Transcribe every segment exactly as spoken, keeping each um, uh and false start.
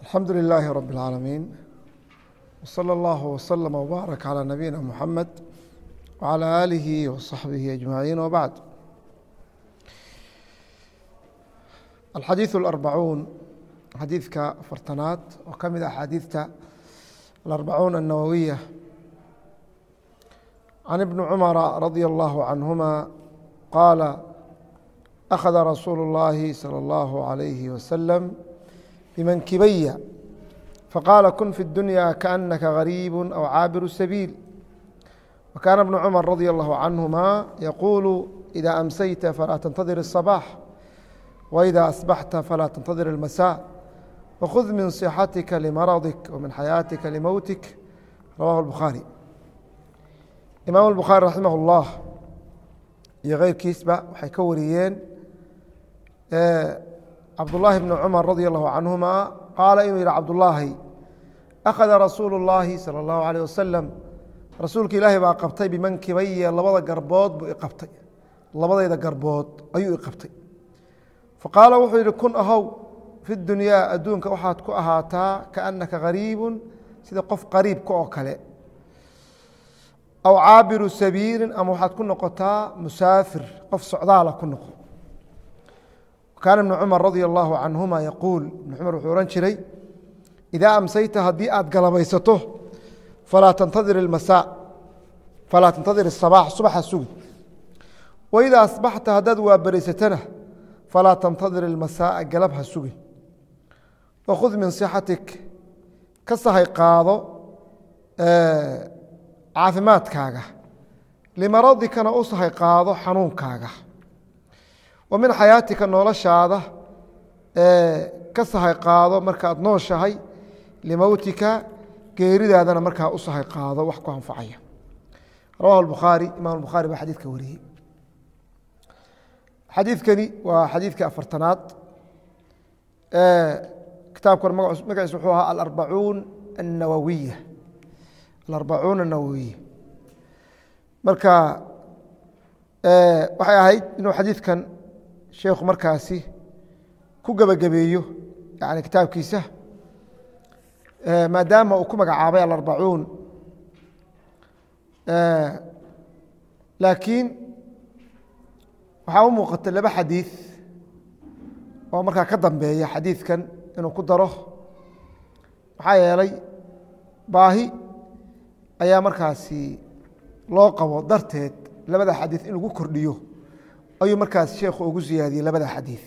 الحمد لله رب العالمين وصلى الله وسلم وبارك على نبينا محمد وعلى آله وصحبه أجمعين وبعد. الحديث الأربعون xadiidka afartanaad oo ka mid ah axaadiidta alarbacuun الnawowiya can ibni cumara radia allahu canhuma qaala akhada rasuulu اllahi salى اllahu عalayhi wasalam bimankibaya faqaala kun fi اdunya kaأnaka gariib aw caabiru sabiil wakaana ibnu cumar radia allahu canhuma yaquulu ida amsayta falaa tantadir الصabaax وإida asbaxta falaa tantadir الmasاء وخذ من صحتك لمرضك ومن حياتك لموتك رواه البخاري. imaam البخاري رaحimه الlah iyo keyrkiisba waxay ka wariyeen cabdاللahi بن cمر رadي الlaه عanهuma qaala inuu yihi cabdاللahi أkhada rasuul الlahi salى الlaهu عalيه wasaلم rasuulka ilaahi baa qabtay bimankibaya labada garbood buu iqabtay labadayda garbood ayuu iqabtay faqaala wuxuu yihi kun ahow fi dunyaa adduunka waxaad ku ahaataa kaأnaka gariibu sida qof qariibka oo kale aw caabiru sabiili ama waxaad ku noqotaa musaafir qof socdaala ku noqo. kaana ibnu cumar radia allahu canhuma yaquul ibnu cumar wuxuu ohan jiray idaa amsayta haddii aad galabaysato falaa tantadir اmasaa falaa tantadir الصabaax subaxa sugi waidaa asbaxta haddaad waaberaysatana falaa tantadir اlmasaaءa galab ha sugi wakhud min صixatik ka sahay qaado caafimaadkaaga limaradikana u sahay qaado xanuunkaaga wa min xayaatika noloshaada ka sahay qaado markaad nooshahay limowtika geeridaadana markaa u sahay qaado wax ku anfacaya. rawahu الbukhaari imam الbukhaari baa xadiidka wariyey. xadiidkani waa xadiidka afartanaad kitaabkan magaciis wuxuu ahaa alarbacuun الnawawiya alarbacuun الnawawiya marka waxay ahayd inuu xadiidkan sheekhu markaasi ku gebagabeeyo yani kitaabkiisa maadaama uu ku magacaabay alarbacuun laakiin waxaa u muuqata laba xadiid oo markaa ka dambeeya xadiidkan inuu ku daro maxaa yeelay baahi ayaa markaasi loo qabo darteed labada xadiid in lagu kordhiyo ayuu markaas sheekhu ugu siyaadiyey labada xadiid.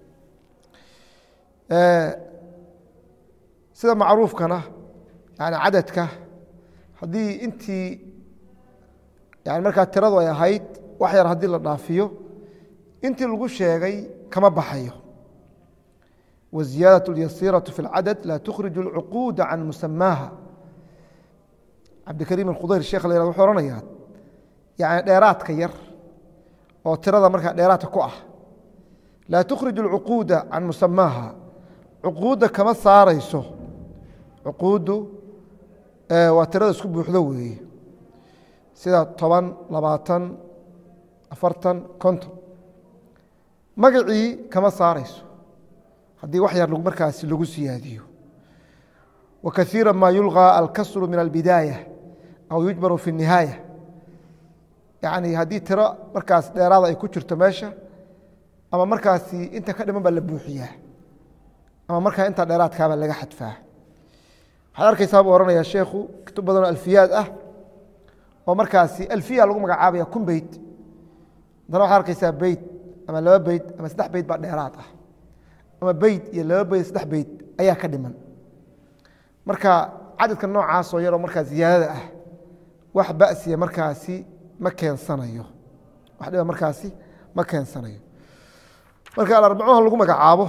sida macruufkana yani cadadka haddii intii yani markaa tiradu ay ahayd wax yar haddii la dhaafiyo intii lagu sheegay kama baxayo. waziyaadaة اlyasiiraة fi اlcadad laa tukhrij اlcuquuda can musamaaha. cabdikariim اkhudayr shekh la yhahdo wuxuu ohanayaa yani dheeraadka yar oo tirada markaa dheeraadka ku ah laa tukhrij اlcuquuda can musamaaha cuquudda kama saarayso. cuquuddu waa tirada isku buuxdo weeye sida toban labaatan afartan konton magacii kama saarayso haddii wax yar markaasi lagu siyaadiyo. wa kaiira ma yulغى alkasru min albidaayة aw yujbaru fi الnihaayة yani haddii tiro markaas dheeraada ay ku jirto meesha ama markaasi inta ka dhiman baa la buuxiyaa ama markaa intaa dheeraadkaabaa laga xadfaa. waxaad arkaysaa buu ohanaya sheekhu kutub badanoo alfiyaad ah oo markaasi alfiya lagu magacaabaya kun beyt haddana waxaad arkaysaa beyt ama laba beyt ama saddex beyt baa dheeraad ah ama beyt iyo laba beyt saddex beyt ayaa ka dhiman. marka cadadka noocaasoo yaroo markaa ziyaadada ah wax basiya markaasi ma keensanayo wax dhiba markaasi ma keensanayo. marka alarbacuunha lagu magacaabo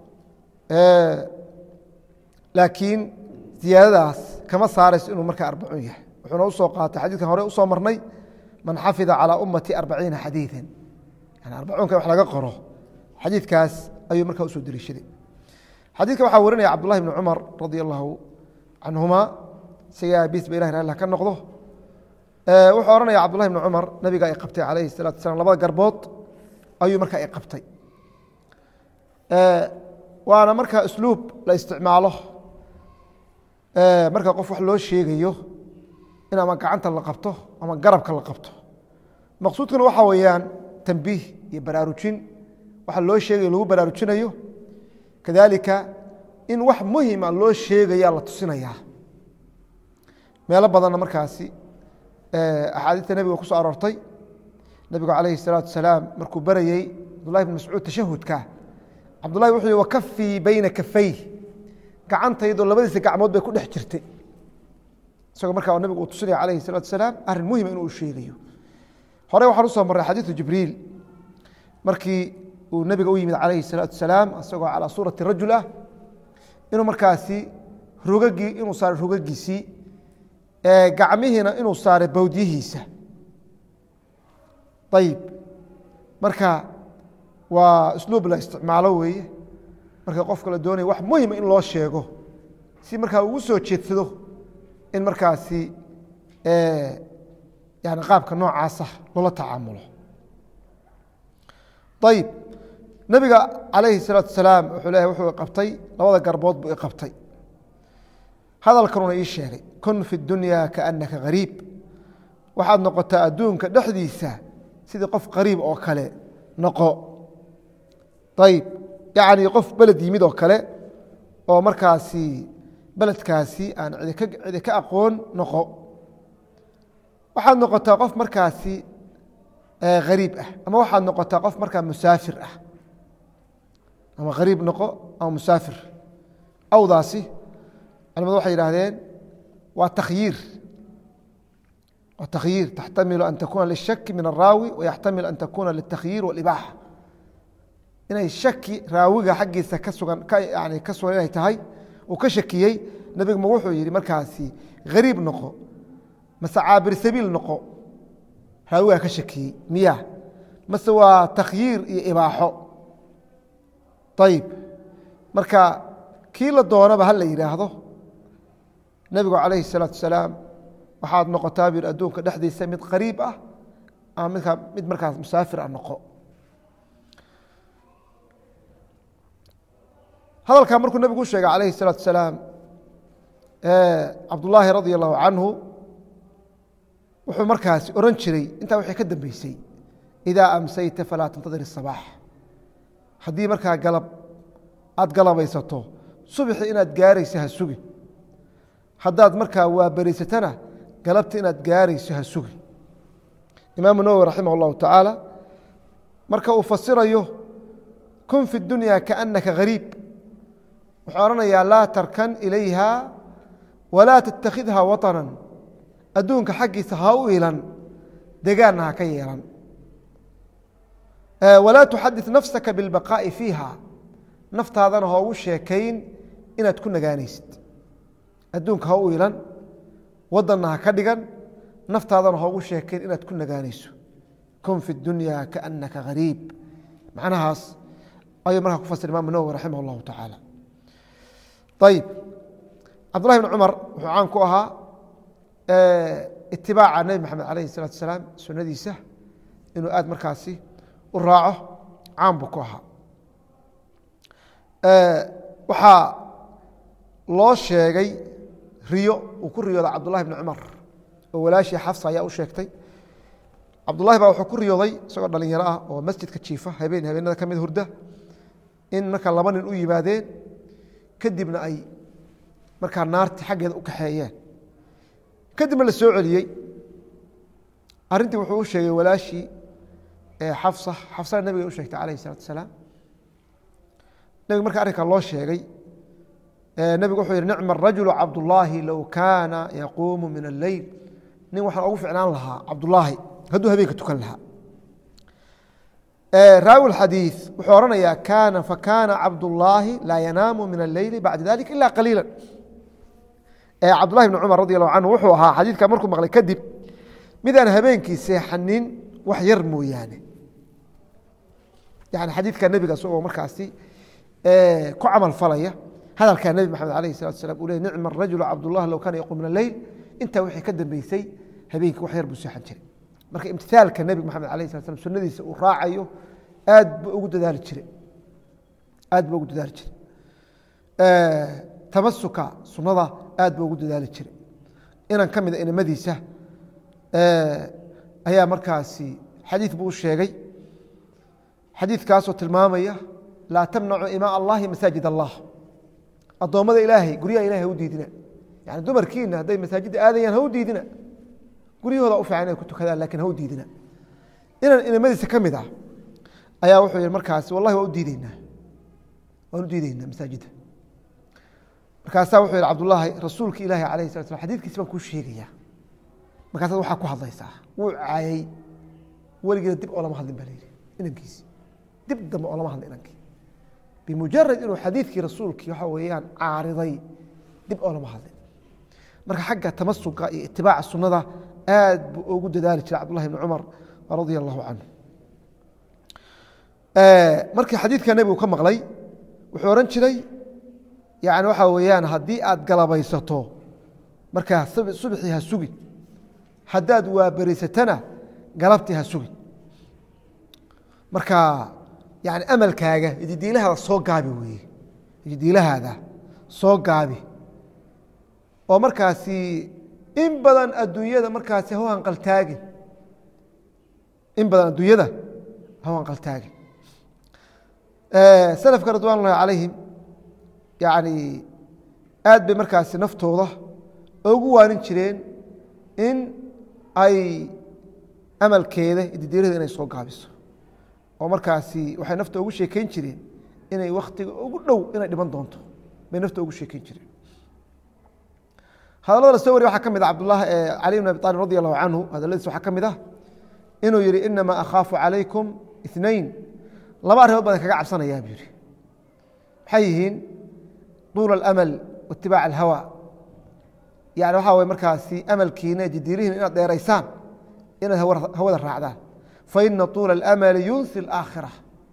laakiin ziyaadadaas kama saarayso inuu markaa arbacuun yahay. wuxuuna usoo qaatay xadiidkan hore usoo marnay man xafida calىa ummati arbaciina xadiiثa yani arbacuunka wax laga qoro xadiidkaas ayuu markaa usoo deliishaday. xadiidka waxaa warinaya cabdullahi bni cumar radia allahu canhuma isaga abiis ba ilah raallah ka noqdo. wuxuu ohanaya cabdullahi bni cumar nabiga ay qabtay calayhi الsalatu wasalaam labada garbood ayuu markaa ay qabtay. waana markaa usluub la isticmaalo marka qof wax loo sheegayo in ama gacanta la qabto ama garabka la qabto maqsuudkuna waxa weeyaan tanbiih iyo baraarujin waxa loo sheegayo lagu baraarujinayo kadalika in wax muhiim ah loo sheegaya la tusinaya meelo badan markaasi ee ahadiita nabiga ku soo aroortay nabiga kaleey salaatu salaam markuu barayay Abdullah ibn Mas'ud tashahhudka Abdullah wuxuu yiri wakaffi bayna kaffay gacantaydu labadiisa gacmood bay ku dhex jirtay isagoo markaa nabigu uu tusinay kaleey salaatu salaam arin muhiim inuu sheegayo hore waxa soo maray xadiisu Jibriil markii uu nabiga u yimid kaleey salaatu salaam asagoo ala suurati rajul ah inuu markaasi rogagii inuu saar rogagiisi ee gacmihiina inuu saaray bawdiyihiisa طيب marka waa isluub la isticmaalo weeye marka qofka la doonayo wax muhiim in loo sheego si marka uu soo jeedsado in markaasi ee yani qaabka noocaas ah loo tacaamulo طيب nabiga kaleey salaatu salaam wuxuu leeyahay wuxuu qabtay labada garbood buu qabtay hadalkana ii sheegay kun fi dunya kaannaka gariib waxaad noqotaa adduunka dhaxdiisa sidii qof qariib oo kale noqo طيب yani qof balad yimid oo kale oo markaasi baladkaasi aan cid ka cid ka aqoon noqo waxaad noqotaa qof markaasi ee gariib ah ama waxaad noqotaa qof markaa musaafir ah ama gariib noqo ama musaafir awdaasi culimadu waxay yiraahdeen waa takhyiir waa takhyiir tahtamilu an takuna lishak min araawi wa yahtamil an takuna litakhyiir walibaha inay shaki raawiga xaqiisa ka sugan ka yani ka sugan inay tahay uu ka shakiyay nabiga ma wuxuu yiri markaasi gariib noqo masaabir sabiil noqo raawiga ka shakiyay miya mase waa takhyiir iyo ibaaxo طيب marka kii la doonaba hal la yiraahdo nabiga kaleey salaatu salaam waxaad noqotaa bir adduunka dhaxdiisa mid qariib ah ama mid mid markaas musaafir ah noqo hadalka markuu nabigu sheegay kaleey salaatu salaam ee Abdullah radiyallahu anhu wuxuu markaas oran jiray inta wixii ka dambeysay ida amsayta fala tantadir as-sabah haddii markaa galab aad galabaysato subaxi inaad gaarayso ha sugi haddaad markaa waa bariisatana galabta inaad gaarayso ha sugi imaamu nawawi raximah allahu tacaala marka uu fasirayo kun fi dunya kaannaka gariib wuxuu oranayaa laa tarkan ilayha walaa tattakhidha watanan adduunka xaggiisa ha u ilan degaanna ha ka yeelan ولا تحدث نفسك بالبقاء فيها نفط هذا هو شيكين إن تكون نجانيست أدونك هو إيلان وضنها كدجا نفط هذا هو شيكين إن تكون نجانيس كن في الدنيا كأنك غريب معناها هاس أي مرة كفصل الإمام النووي رحمه الله تعالى طيب عبد الله بن عمر عنكوها اه اتباع النبي محمد عليه الصلاة والسلام سنة ديسة إنه آد مركاسي uraaco caan buu ku ahaa waxaa loo sheegay riyo uu ku riyooday cabdullahi bni cumar oo walaashii xafsa ayaa u sheegtay cabdullahi baa wuxuu ku riyooday isagoo dhalinyaro ah oo masjidka jiifa habeen habeenada ka mid hurda in markaa laba nin u yimaadeen kadibna ay markaa naarti xaggeeda u kaxeeyeen kadibna la soo celiyey arrintii wuxuu u sheegay walaashii xafsa xafsana nabiga u sheegtay calayhi salaatu wasalaam nabiga marka arrinkaa loo sheegay nabigu wuxuu yihi nicma arajulu cabdullaahi low kaana yaquumu min alleyl nin waxaan ugu ficnaan lahaa cabdullaahi hadduu habeenka tukan lahaa raawi xadiid wuxuu oranayaa kaana fakaana cabdullaahi laa yanaamu min alleyli bacda dalika ila qaliila cabdullahi bni cumar radi allahu canhu wuxuu ahaa xadiidka markuu maqlay kadib midaan habeenkii seexanin wax yar mooyaane yani xadiidka nebiga isagoo markaasi ku camal falaya hadalkaa nebi maxamed alayh salatu salam uu ley nicma arajulu cabdullah low kaana yaquum min alleyl intaa wixii ka dambeysay habeenkii wax yar buu seexan jiray marka imtithaalka nebiga maxamed alayh salat slam sunnadiisa uu raacayo aad buu ugu dadaali jiray aad buu ugu dadaali jiray tamasuka sunnada aad buu ugu dadaali jiray inan ka mida inamadiisa ayaa markaasi xadiid buu u sheegay xadiidkaasoo tilmaamaya laa tamnacu imaa allahi masaajid allah addoommada ilaahay guryaha ilahay ha u diidina yani dumarkiina hadday masaajidda aadayaan ha u diidina guryahooda u fiican inay ku tukadaan lakin ha u diidina inan inamadiisa ka mid ah ayaa wuxuu yihi markaasi wallahi waa u diideynaa waan u diideynaa masaajidda markaasaa wuxuu yihi cabdullaahi rasuulka ilaahi alayh sala slam xadidkiisi baan kuu sheegayaa markaasaad waxaa ku hadlaysaa wuu caayay weligeeda dib oo lama hadlin baa layidhi inankiisi dib dambe oo lama hadlin inankii bimujarad inuu xadiidkii rasuulkii waxa weeyaan caariday dib oo lama hadlin marka xagga tamasuka iyo itibaaca sunnada aad buu ugu dadaali jiray cabdullahi ibni cumar radia allahu canhu markii xadiidka nebigu ka maqlay wuxuu odhan jiray yani waxaa weeyaan haddii aad galabaysato markaa subxii ha sugin haddaad waaberiysatana galabtii ha sugin marka yani amalkaaga ididiilahaada soo gaabi weeye ididiilahaada soo gaabi oo markaasi in badan adduunyada markaasi ha hanqaltaagin in badan adduunyada ha hanqaltaagin salafka ridwan ullahi calayhim yani aad bay markaasi naftooda ugu waanin jireen in ay amalkeeda ididiilada inay soo gaabiso oo markaasi waxay nafta ugu sheekeyn jireen inay waktiga ugu dhow inay dhiman doonto bay nafta ugu sheekeyn jireen hadallada la soo wariy waxaa ka mid ah cabdullah cali bn abi aalib radi allahu canhu hadalladiis waxaa ka mid ah inuu yihi inamaa akhaafu calaykum inayn laba arrimood baan kaga cabsanayaa buu yihi maxay yihiin duula alamal waitibaac alhawa yani waxaa way markaasi amalkiina jidiilihiina inaad dheeraysaan inaad hawada raacdaan faina tuula اlamali yunsi اlaakhira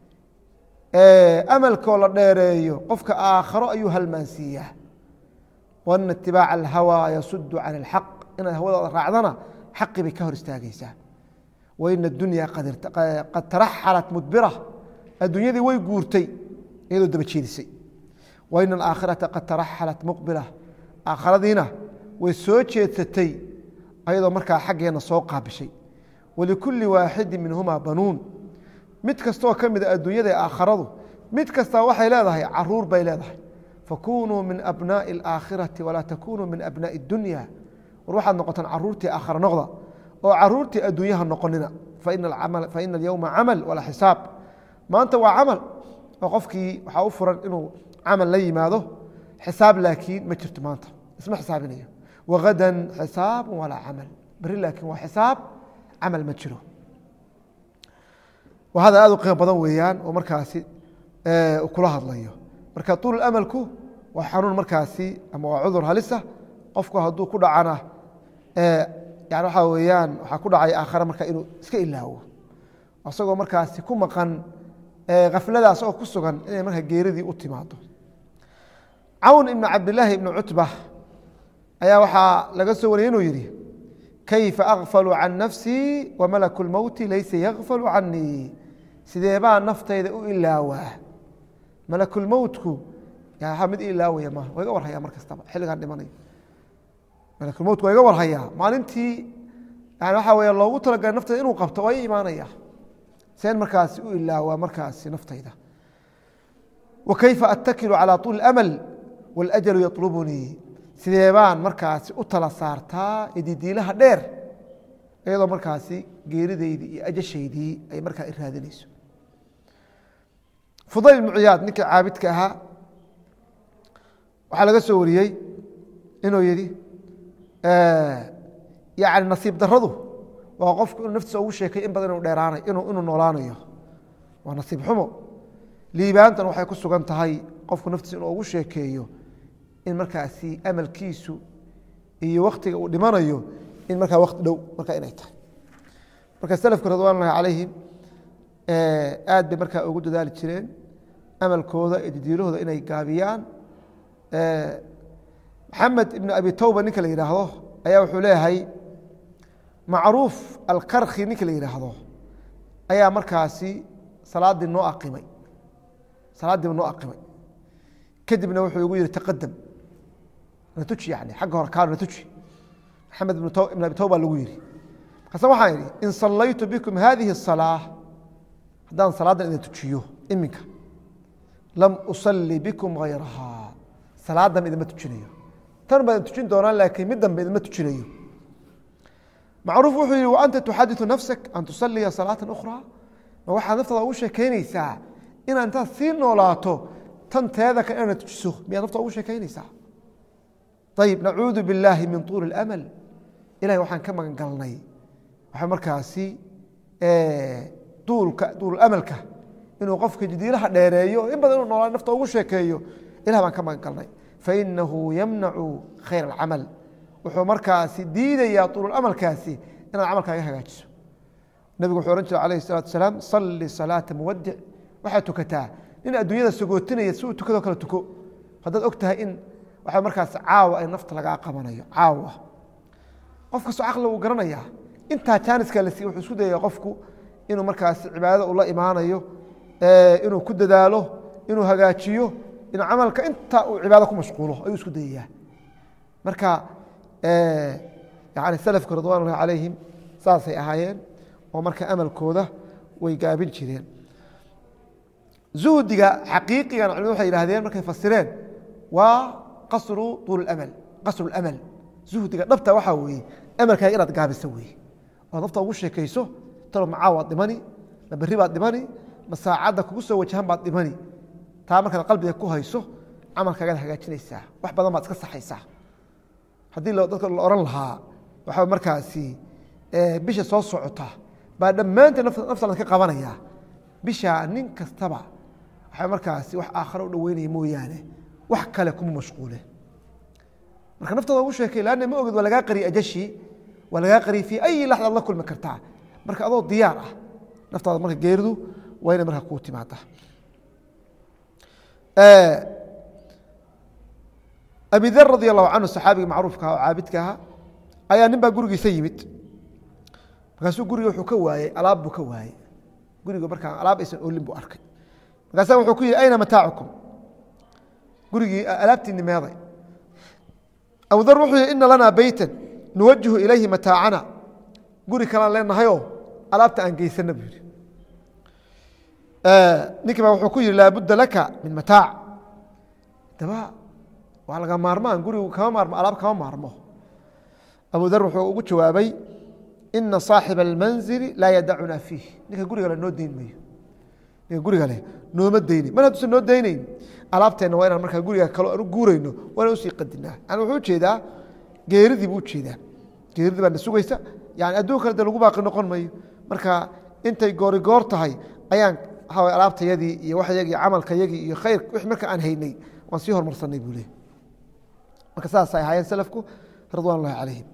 amalkoo la dheereeyo qofka aakharo ayuu halmaansiiyaa waina itibaaca alhawa yasudu can اlxaq inaad hawadaada raacdana xaqi bay ka hor istaagaysaa waina اdunya qad taraxalat mudbira addunyadii way guurtay iyadoo daba jeedisay waina alaakhirata qad taraxalat muqbila aakhiradiina way soo jeedsatay ayadoo markaa xaggeena soo qaabishay walikulli waaxidi minhumaa banuun mid kastaoo ka mida adduunyada ee aakharadu mid kastaa waxay leedahay caruur bay leedahay fakunuu min abnaaءi اlaakhirati walaa takunuu min abnaaءi اdunya war waxaad noqotaan caruurtii aakhara noqda oo caruurtii adduunyaha noqonina faina alyowma camal walaa xisaab maanta waa camal oo qofkii waxaa u furan inuu camal la yimaado xisaab laakiin ma jirto maanta isma xisaabinayo wagada xisaab walaa camal beri laakiin waa xisaab camal ma jiro hada aad u qiimo badan weeyaan oo markaasi kula hadlayo marka tuul amalku waa xanuun markaasi ama waa cudur halisa qofku hadduu ku dhacana yani waxaa weeyaan waxaa ku dhacay aakhare marka inuu iska ilaawo isagoo markaasi ku maqan kafladaas oo ku sugan inay marka geeridii u timaado cawn ibn cabdilaahi ibn cutba ayaa waxaa laga soo wariyay inuu yihi kayfa akfalu can nafsii wamalaku lmowti laysa yakfalu canii sidee baa naftayda u ilaawaa malakulmowtku mid ilaawaya maaha waa iga warhayaa mar kastaba xilligaan dhimanayo malakulmowtku waa iga warhayaa maalintii yani waxaa weya loogu talagalay naftayda inuu qabto waa i imaanaya seen markaasi u ilaawaa markaasi naftayda wa kayfa attakilu calى tuuli اamal wاlأjalu yaطlubunii sidee baan markaasi u tala saartaa ididiilaha dheer iyadoo markaasi geeridaydii iyo ajashaydii ay markaa i raadinayso fudayl ibnu ciyaad ninkii caabidka ahaa waxaa laga soo wariyey inuu yihi yani nasiib daradu waa qofku inuu naftiisa ugu sheekay in badan inu dheeraanay inuu noolaanayo waa nasiib xumo liibaantan waxay ku sugan tahay qofku naftiisa inuu ugu sheekeeyo in markaasi amalkiisu iyo waktiga uu dhimanayo in markaa wakti dhow markaa inay tahay marka selafka ridwan ullahi calayhim aad bay markaa ugu dadaali jireen amalkooda iyo didiilahooda inay gaabiyaan maxamed ibn abi tawba ninka la yidhaahdo ayaa wuxuu leeyahay macruuf alkarki ninka la yidhaahdo ayaa markaasi salaaddii noo aqimay salaaddiiba noo aqimay kadibna wuxuu igu yihi taqadam natuji yani xagga hore kaano natuji maxamed ibn abi tawba lagu yiri markaasa waxaan idhi in sallaytu bikum hadihi الصalaaة haddaan salaadan idin tujiyo iminka lam usalli bikum gayrahaa salaadan idinma tujinayo tan baan tujin doonaa laakiin mid dambe idinma tujinayo macruuf wuxuu yihi waanta tuxadiثu nafsak an tusaliya salaaةa أkhraa ma waxaad naftaada ugu sheekaynaysaa inaad intaad sii noolaato tan teeda kale inaad tujiso miyaad naftaada ugu sheekaynaysaa ayib nacuudu biاllaahi min tuuli اlamal ilahay waxaan ka magan galnay waxaa markaasi duulka duulamalka inuu qofka jidiilaha dheereeyo in badan inuu noolaa nafta ugu sheekeeyo ilah baan ka magan galnay fainahu yamnacu khayr اcamal wuxuu markaasi diidayaa duulamalkaasi inaad camalkaaga hagaajiso nabigu wuxuu ohan jira alayh الsalatu asalaam salli salaata muwadic waxaad tukataa nin adduunyada sagootinaya si uu tukadoo kale tuko haddaad og tahay in waxaa markaas caawa ay nafta lagaa qabanayo caawa qof kastoo caqli uu garanayaa intaa jaaniska la siiy wuxuu isku dayaya qofku inuu markaas cibaadada ula imaanayo inuu ku dadaalo inuu hagaajiyo inuu camalka intaa uu cibaado ku mashquulo ayuu isku dayayaa marka yani salafka ridwan ullahi calayhim saasay ahaayeen oo marka amalkooda way gaabin jireen zuhdiga xaqiiqigan culimadu waxay yidhahdeen markay fasireen waa qasru tuul amal qasru اlamal zuhdiga dhabta waxaa weeye amalkaaga inaad gaabisa weeye oo nafta ugu sheekayso talo macaa waad dhimani ma berri baad dhimani ma saacadda kugu soo wajahan baad dhimani taa markaad qalbiga ku hayso camalkaagaad hagaajinaysaa wax badan baad iska saxaysaa haddii dadka la ohan lahaa waxaa markaasi bisha soo socota baa dhammaanteed nafta la ka qabanayaa bisha nin kastaba waxaa markaasi wax aakhare u dhoweynaya mooyaane wax kale kuma mashquule marka naftaada ugu sheekay lanna ma ogid waa lagaa qariy ajashi waa lagaa qariy fii ayi laxda ad la kulmi kartaa marka adoo diyaar ah naftaada marka geeridu waa inay marka kuu timaada abi dar radi allahu canhu saxaabiga macruufka aha oo caabidka aha ayaa nin baa gurigiisa yimid markaasuu guriga wuxuu ka waayey alaab buu ka waayey guriga markaa alaab aysan oolin buu arkay markaasa wuxuu ku yihi ayna mataacukum gurigii alaabtiini meeday abu dar wuxuu yihi ina lanaa beytan nuwajihu ilayhi mataacana guri kalaan leenahayoo alaabta aan geysana buu yihi ninkii baa wuxuu ku yihi laabudda laka min mataac daba waa laga maarmaan gurigu kama maarmo alaab kama maarmo abu dar wuxuu ugu jawaabay ina صaaxiba اlmanzili laa yadacuna fiih ninka gurigale noo dayn mayo ninka gurigale nooma dayni mar hadduusan noo daynayn alaabteenna waa inaan markaa guriga kalo anu guurayno waa inaan usii qadinaa yani wuxuu ujeedaa geeridii buu ujeedaa geeridii baa na sugaysa yani adduun kale de lagu baaqi noqon mayo marka intay goori goor tahay ayaan waxaa alaabtayadii iyo waxyagii camalkayagii iyo khayr wixii marka aan haynay waan sii hormarsanay buu leey marka saasay ahaayeen salafku ridwan ullahi calayhim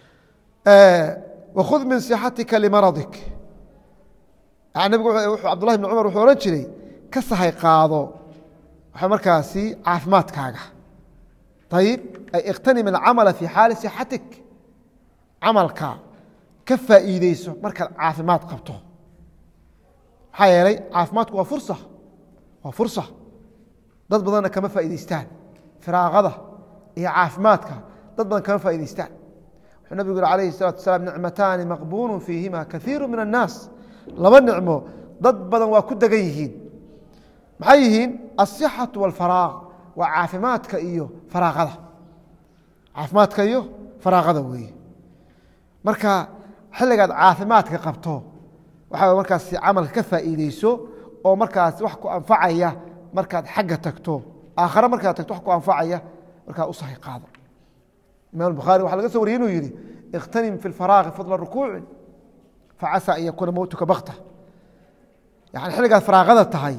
wakhud min sixatika limaradik nabigu cabdullahi bn cumar wuxuu ohan jiray ka sahay qaado waxaa markaasi caafimaadkaaga ayib ay ikhtanim alcamala fii xaali sixatik camalka ka faa'iideyso markaad caafimaad qabto maxaa yeelay caafimaadku waa fursa waa fursa dad badanna kama faa'iideystaan firaaqada iyo caafimaadka dad badan kama faa'iideystaan wuxuu nabigu yihi alayhi الsalatu wasalaam nicmataani maqbuunu fiihima kaiiru min الnaas laba nicmo dad badan waa ku degan yihiin maxay yihiin aلصixaةu wاlfaraaq waa caafimaadka iyo faraaqada caafimaadka iyo faraaqada weeye marka xilligaad caafimaadka qabto waxaa markaas camalka ka faa'iideyso oo markaas wax ku anfacaya markaad xagga tagto aakhare markaad tagto wax ku anfacaya markaa u sahay qaado imam bukhaari waxaa laga soo wariyey inuu yihi ikhtanim fi lfaraaqi fadla rukuucin facasa an yakuuna mowtuka bakta yani xilligaad faraaqada tahay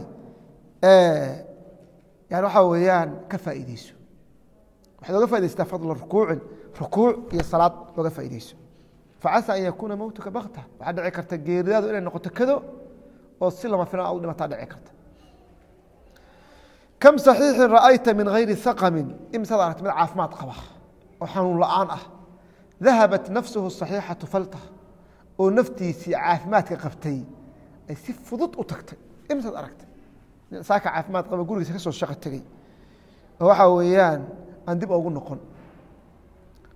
yani waxaa weeyaan ka faa'iideyso waxaad oga faa'idaystaa fadla rukuucin rukuuc iyo salaad oga faa'iideyso facasa an yakuuna mowtuka bakta waxaa dhici karta geeridaadu inay noqoto kado oo si lama filan a u dhimataa dhici karta kam صaxiixin ra'ayta min gayri saqamin imisaad aragta mid caafimaad qaba oo xanuun la-aan ah dahabat nafsuhu صaxiixatu falta oo naftiisii caafimaadka qabtay ay si fudud u tagtay imisaad aragtay saaka caafimaad qaba gurigiisa ka soo shaqo tegey oo waxaa weeyaan aan dib ugu noqon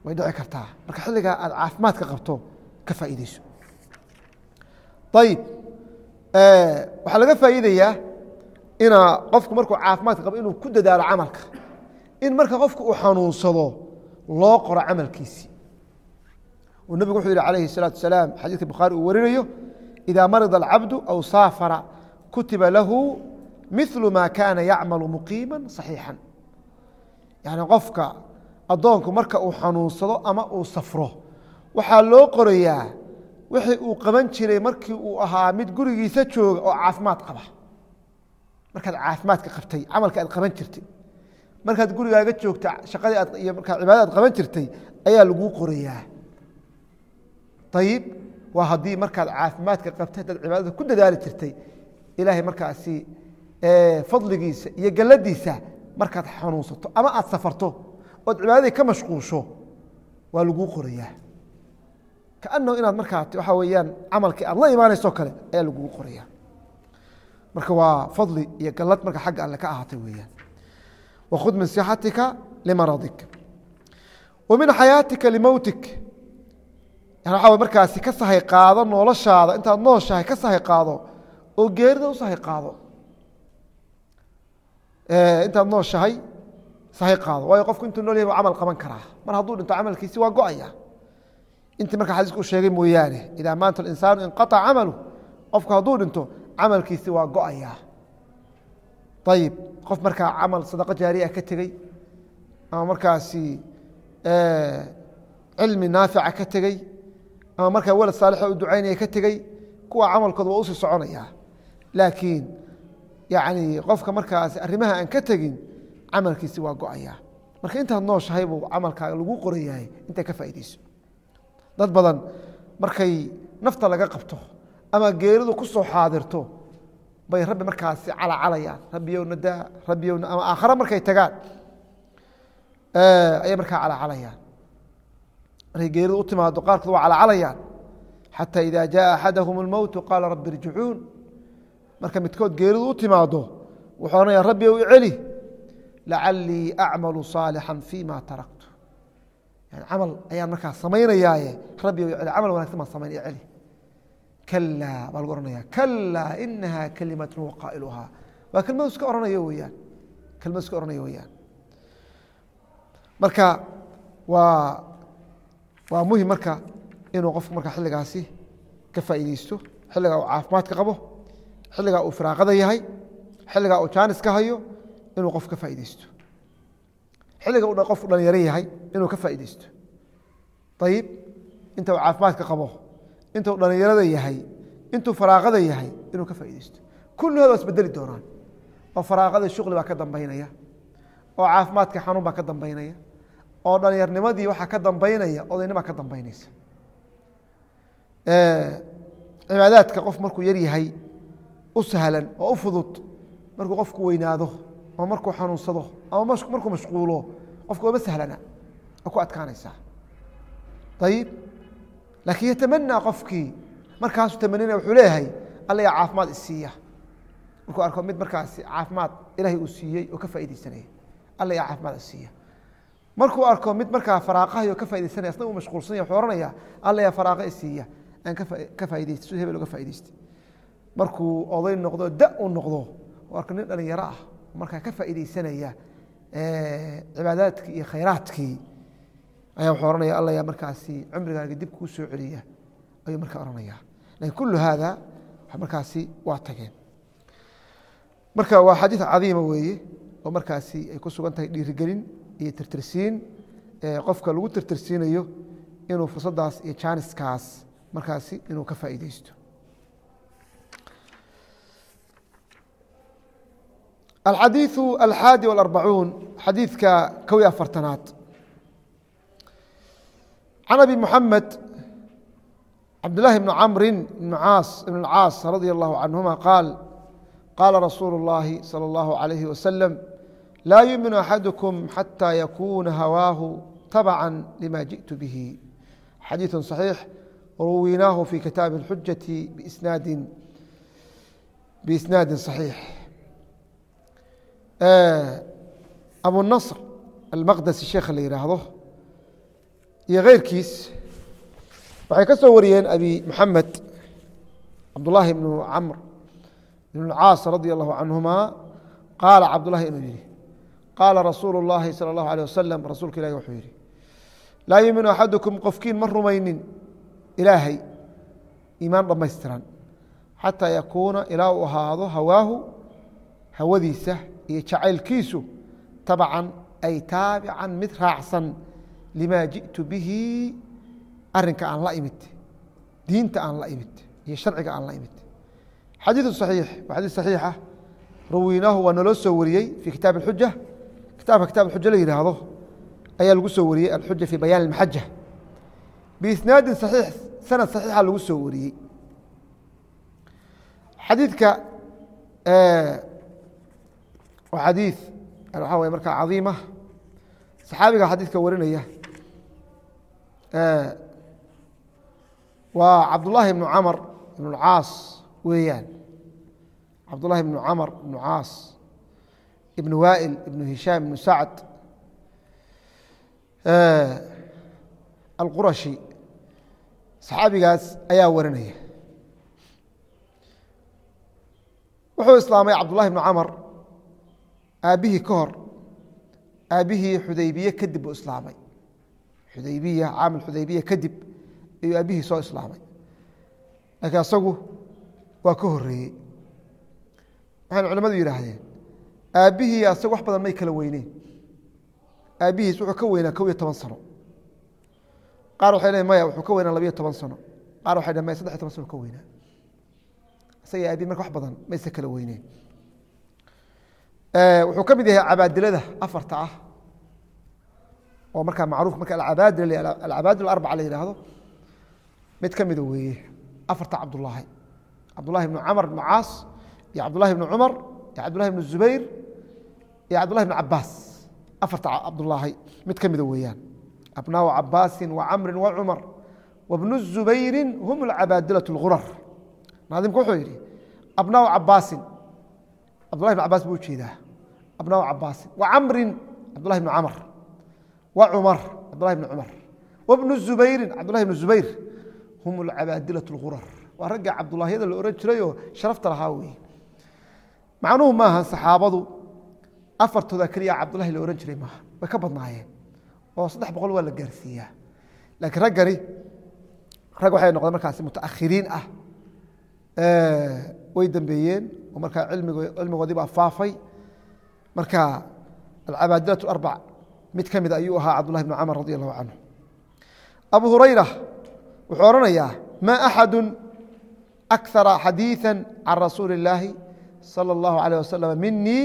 way dhici kartaa marka xilligaa aad caafimaadka qabto ka faa'iidayso ayib waxaa laga faa'iidayaa ina qofku markuu caafimaadka qabo inuu ku dadaalo camalka in marka qofku uu xanuunsado loo qoro camalkiisii uu nabigu wuxuu yihi calayhi الsalaaةu wasalaam xadiidka bukhaari uu warinayo إida marida alcabdu aw saafara kutiba lahu miثlu ma kana yacmalu muqiima صaxiixا yani qofka addoonku marka uu xanuunsado ama uu safro waxaa loo qorayaa wixii uu qaban jiray markii uu ahaa mid gurigiisa jooga oo caafimaad qaba markaad caafimaadka qabtay camalka aad qaban jirtay markaad gurigaaga joogta shaqadii aad iyo markaa cibaadada aad qaban jirtay ayaa laguu qorayaa ayib waa haddii markaad caafimaadka qabtay dad cibaadada ku dadaali jirtay ilaahay markaasi fadligiisa iyo galladiisa markaad xanuunsato ama aad safarto ood cibaadadii ka mashquusho waa laguu qorayaa kaanahu inaad markaa waxaa weeyaan camalkii aad la imaanayso kale ayaa laguu qorayaa marka waa fadli iyo gallad marka xagga alle ka ahaatay weeyaan wakhud min sixatika limaradik wa min xayaatika limowtik yani waxaa markaasi ka sahay qaado noloshaada intaad nooshahay ka sahay qaado oo geerida u sahay qaado intaad nooshahay sahay qaado waayo qofku intuu nool yahay buu camal qaban karaa mar hadduu dhinto camalkiisi waa go-aya intii marka xadiisku u sheegay mooyaane idaa maanta insaanu inqaطca camalu qofku hadduu dhinto camalkiisi waa go-aya ayib qof markaa camal sadaqo jaariya ka tegey ama markaasi cilmi naafica ka tegey ama markaa walad saalixo u ducaynaya ka tegey kuwa camalkooda waa usii soconaya laakiin yani qofka markaasi arrimaha aan ka tegin camalkiisi waa go-aya marka intaad nooshahay buu camalkaaga lagu qorayahay intay ka faa'iidayso dad badan markay nafta laga qabto ama geeridu ku soo xaadirto bay rabbi markaasi calacalayaan rabbiyowna daa rabbiyowna ama aakhare markay tagaan ayay markaa calacalayaan markay geeridu u timaado qaarkood waa calacalayaan xataa ida jaءa axadahum اlmowtu qaala rabbi irjicuun marka midkood geeridu u timaado wuxuu ohanaya rabbi ow iceli lacalii acmalu صaalixا fima taraktu yani camal ayaan markaa samaynayaaye rabbi ow iceli camal wanagsan baan samayn iceli kalaa baa lagu ohanaya kalaa inaha kalimatun waqaa'iluhaa waa kelmadu iska ohanayo weyaan kelmadu iska ohanayo weyaan marka waa waa muhim marka inuu qofku marka xilligaasi ka faa'iideysto xilligaa uu caafimaadka qabo xilligaa uu firaaqada yahay xilligaa uu jaaniska hayo inuu qof ka faa'iideysto xilliga uu qofku dhalinyaro yahay inuu ka faa'iideysto ayib inta uu caafimaadka qabo inta uu dhalinyarada yahay intuu faraaqada yahay inuu ka faa'iideysto kulligood waa isbedeli doonaan oo faraaqadii shuqli baa ka dambaynaya oo caafimaadkii xanuun baa ka dambaynaya oo dhalinyarnimadii waxaa ka dambaynaya odaynibaa ka dambaynaysa cibaadaadka qof markuu yar yahay u sahlan oo u fudud markuu qofku weynaado ama markuu xanuunsado ama markuu mashquulo qofka ooma sahlana oo ku adkaanaysaa ayib laakiin yatamanaa qofkii markaasuu tamanina wuxuu leeyahay alla yaa caafimaad isiiya markuu arko mid markaasi caafimaad ilaahay uu siiyey oo ka faaideysanaya alla yaa caafimaad isiiya markuu arko mid markaa faraaqahay oo ka faideysanaya asna uu mashquulsanya wuxuu ohanaya alla yaa faraaqa isiiya aan ka faa'idaystay sida hebel uga faa'idaystay markuu oday noqdo da uu noqdo oo arko nin dhalinyaro ah markaa ka faa'iideysanaya cibaadaadkii iyo khayraadkii ayaa wuxuu ohanaya alla yaa markaasi cumrigaaga dib kuu soo celiya ayuu markaa ohanaya lakin kullu haada markaasi waa tageen marka waa xadiid cadiima weeye oo markaasi ay ku sugan tahay dhiirigelin iyo tirtirsiin qofka lagu tirtirsiinayo inuu fursaddaas iyo jaaniskaas markaasi inuu ka faa'iideysto alxadiiثu alxaadi والarbacuun xadiidka kow iyo afartanaad can abi muxamed cabdالlahi bn camri bn caas ibn اlcaas radي اllahu canهuma qaal qaala rasuulu الlahi salى اllahu عalayhi wasalam laa yumin axadukum xatى yakuna hawaahu tabca lima jiئtu bihi xadiiثu صaxiix ruwinaahu fi kitaabi اlxujaةi bisnaadi biisnaadi صaxiix abu nasr almaqdasi sheekha la yihaahdo iyo keyrkiis waxay ka soo wariyeen abi maxamed cabdullaahi ibnu camr ibn اlcaas radia allahu canhuma qaala cabdullahi inuu yihi qaala rasuulu اllahi salى اllahu alيه wasalam rasuulka ilahi wuxuu yihi laa yuuminu axadukum qofkiin ma rumaynin ilaahay iimaan dhammaystiran xataa yakuuna ilaa uu ahaado hawaahu hawadiisa iyo jacaylkiisu tabcan ay taabican mid raacsan limaa jiئtu bihi arinka aan la imid diinta aan la imid iyo sharciga aan la imid xadiiثu صaxiix waa xadiis صaxiixa rawiynaahu waa naloo soo wariyey fii kitaab اxuja kitaabka kitaab xuja la yidhaahdo ayaa lagu soo wariyey alxuja fii bayaan اmaxaja biisnaadin صaxiix sanad صaxiixa lagu soo wariyey xadiidka waa xadiiث waxaa way markaa cadiima saxaabiga xadiidka warinaya waa cabdullaahi ibnu camr ibn اlcaas weeyaan cabdullahi ibnu camr ibnu caas ibn waa'il ibnu hishaam ibnu sacd alqurashi saxaabigaas ayaa warinaya wuxuu islaamay cabdullahi ibnu camr aabbihii ka hor aabbihii xudaybiye kadib buu islaamay xudaybiya caamil xudaybiya kadib ayuu aabbihii soo islaamay laakiin asagu waa ka horeeyey waxayna culamadu yidhaahdeen aabbihii asagu wax badan may kala weyneen aabbihiis wuxuu ka weynaa kow iyo toban sano qaar waxay leeyiin maya wuxuu ka weynaa labiyo toban sano qaar waxay dhaheen maya saddex iyo toban sano ka weynaa isaga aabihi marka wax badan mayse kala weyneen wuxuu ka mid yahay cabaadilada afarta ah oo markaa macruuf marka alcabaadil alcabaadil arbaca la yidhaahdo mid ka mida weeye afarta cabdullaahi cabdullahi ibnu camr ibnu caas iyo cabdullahi ibnu cumar iyo cabdullahi ibnu zubayr iyo cabdullahi ibnu cabaas afarta cabdullaahi mid ka mida weeyaan abnaau cabaasin wa camrin wa cumar wabnu zubayri hum alcabaadilaة اlgurar naadimku wuxuu yidhi abnaau cabaasin cabdullahi ibn cabaas buu ujeedaa abnaau cabaasin wa camrin cabdullahi ibnu camr wa cumar cabdullahi ibnu cumar wabnu zubayrin cabdullahi ibnu zubayr hum alcabaadilaة اlgurar waa ragga cabdullaahyada la ohan jirayoo sharafta lahaa weeye macnuhu maaha saxaabadu afartooda keliya cabdullahi la ohan jiray maaha way ka badnaayeen oo saddex boqol waa la gaarsiiyaa laakiin raggani rag waxay noqdeen markaasi mutaakhiriin ah way dambeeyeen oo markaa ilmigo cilmigoodii baa faafay marka alcabaadilaة arbac mid ka mid ayuu ahaa cabdullahi ibnu camr radi allahu canhu abu hurayra wuxuu odhanayaa ma axadu akara xadiiثa can rasuuli اllaahi salى اllahu alيه wasalam minii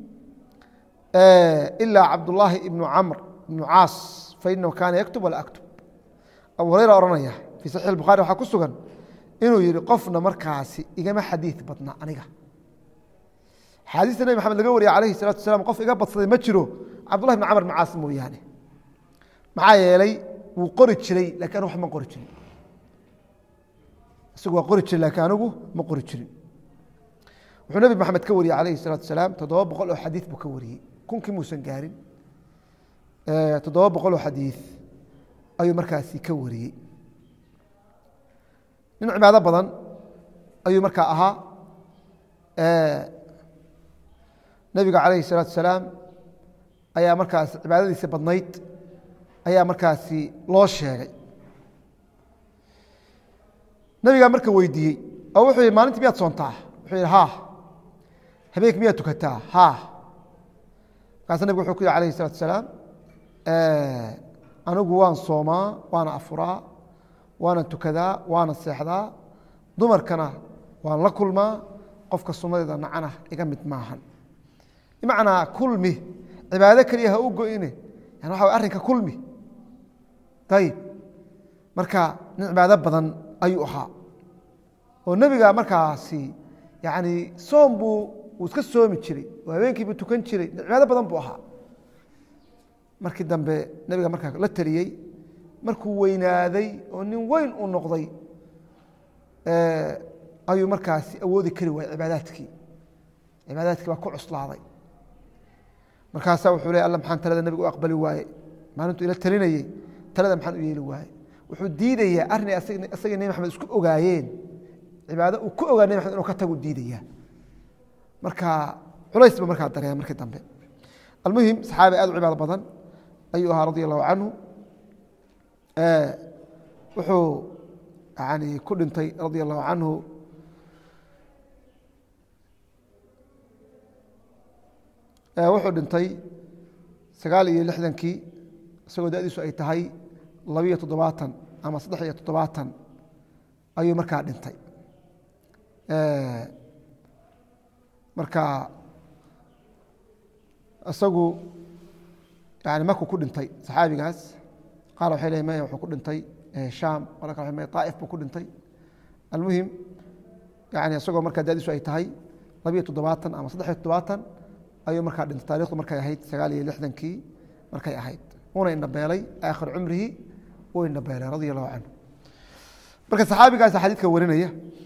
ila cabdullaahi ibnu camr ibnu caas fainahu kaana yaktub walaa aktub abu hurayra odhanaya fii saxiix bukhari waxaa ku sugan inuu yihi qofna markaasi igama xadiid badna aniga xaadiista nebi maxamed laga wariyay alayhi الsalatu wasalaam qof iga badsaday ma jiro cabdullahi ibn camr ibn caas mooyaane maxaa yeelay wuu qori jiray lakin anu wax ma qori jirin isagu waa qori jiray lakin anigu ma qori jirin wuxuu nebi maxamed ka wariyey alayhi الsalatu wasalaam toddoba boqol oo xadiid buu ka wariyey kunkii muusan gaarin toddoba boqol oo xadiid ayuu markaasi ka wariyey nin cibaado badan ayuu markaa ahaa nebiga calayhi الsalaatu wasalaam ayaa markaas cibaadadiisa badnayd ayaa markaasi loo sheegay nebigaa marka weydiiyey oo wuxuu yihi maalintii miyaad soontaa wuxuu yihi ha habeenki miyaad tukataa ha markaasa nebigu wuxuu ku yihi alayhi الsalatu wasalaam anigu waan soomaa waana afuraa waana tukadaa waana seexdaa dumarkana waan la kulmaa qofka sunnadeeda nacana iga mid maahan bimacnaa kulmi cibaado keliya ha u go-ine yani waxa way arrinka kulmi ayib marka nin cibaado badan ayuu ahaa oo nebiga markaasi yani soom buu uu iska soomi jiray oo habeenkiibuu tukan jiray cibaado badan buu ahaa markii dambe nebiga markaa la teliyey markuu weynaaday oo nin weyn uu noqday ayuu markaasi awoodi kari waayey cibaadaadkii cibaadaadkii baa ku cuslaaday markaasaa wuxuu ley alla maxaan talada nebiga u aqbali waaye maalintuu ila telinayey talada maxaan u yeeli waaye wuxuu diidayaa arrin isaga nebi maxamed isku ogaayeen cibaado uu ku ogaa nebi maxamed inuu ka tagu diidayaa marka culays ba markaa dareema markii dambe almuhim saxaabi aad u cibaado badan ayuu ahaa radia allahu canhu wuxuu yani ku dhintay radia allahu canhu wuxuu dhintay sagaal iyo lixdankii isagoo dadiisu ay tahay labiyo toddobaatan ama saddex iyo toddobaatan ayuu markaa dhintay marka isagu yani maku ku dhintay saxaabigaas qaar waxay leeyihin maya wuxuu ku dhintay sham qolka kale maya طaa'if buu ku dhintay almuhim yani isagoo markaa dadiisu ay tahay labiyo toddobaatan ama saddex iyo toddobaatan ayuu markaa dhintay taarikhdu markay ahayd sagaal iyo lixdankii markay ahayd una indhabeelay aakhir cumrihi uu indhabeelay radia allahu canhu marka saxaabigaas xadiidka warinaya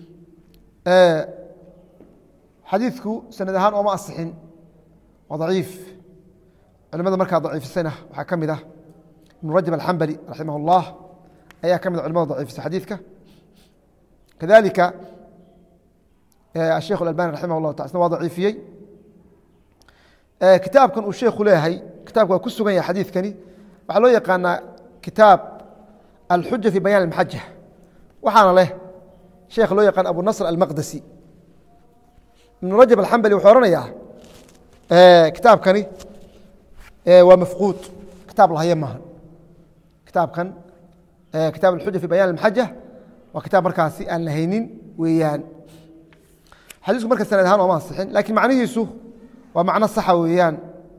xadiidku sanad ahaan ooma asixin waa daciif culimada markaa daciifisayna waxaa ka mid ah ibnu rajab alxambali raximah اllah ayaa ka mid a culimada daciifisay xadiidka kadalika asheikh alalbani raximah llah taala isna waa daciifiyey kitaabkan uu sheekhu leeyahay kitaabka waa ku sugan yahay xadiidkani waxaa loo yaqaanaa kitaab alxuja fi bayaan almaxaja waxaana leh sheekh loo yaqaan abu nasr almaqdasi ibnu rajab alxambali wuxuu ohanayaa kitaabkani waa mafquud kitaab lahaya maaha kitaabkan kitaab alxuja fi bayaan almaxaja waa kitaab markaasi aan lahaynin weeyaan xadiisku marka sanad ahaan ooma ansixin lakiin macnihiisu waa macno saxa weeyaan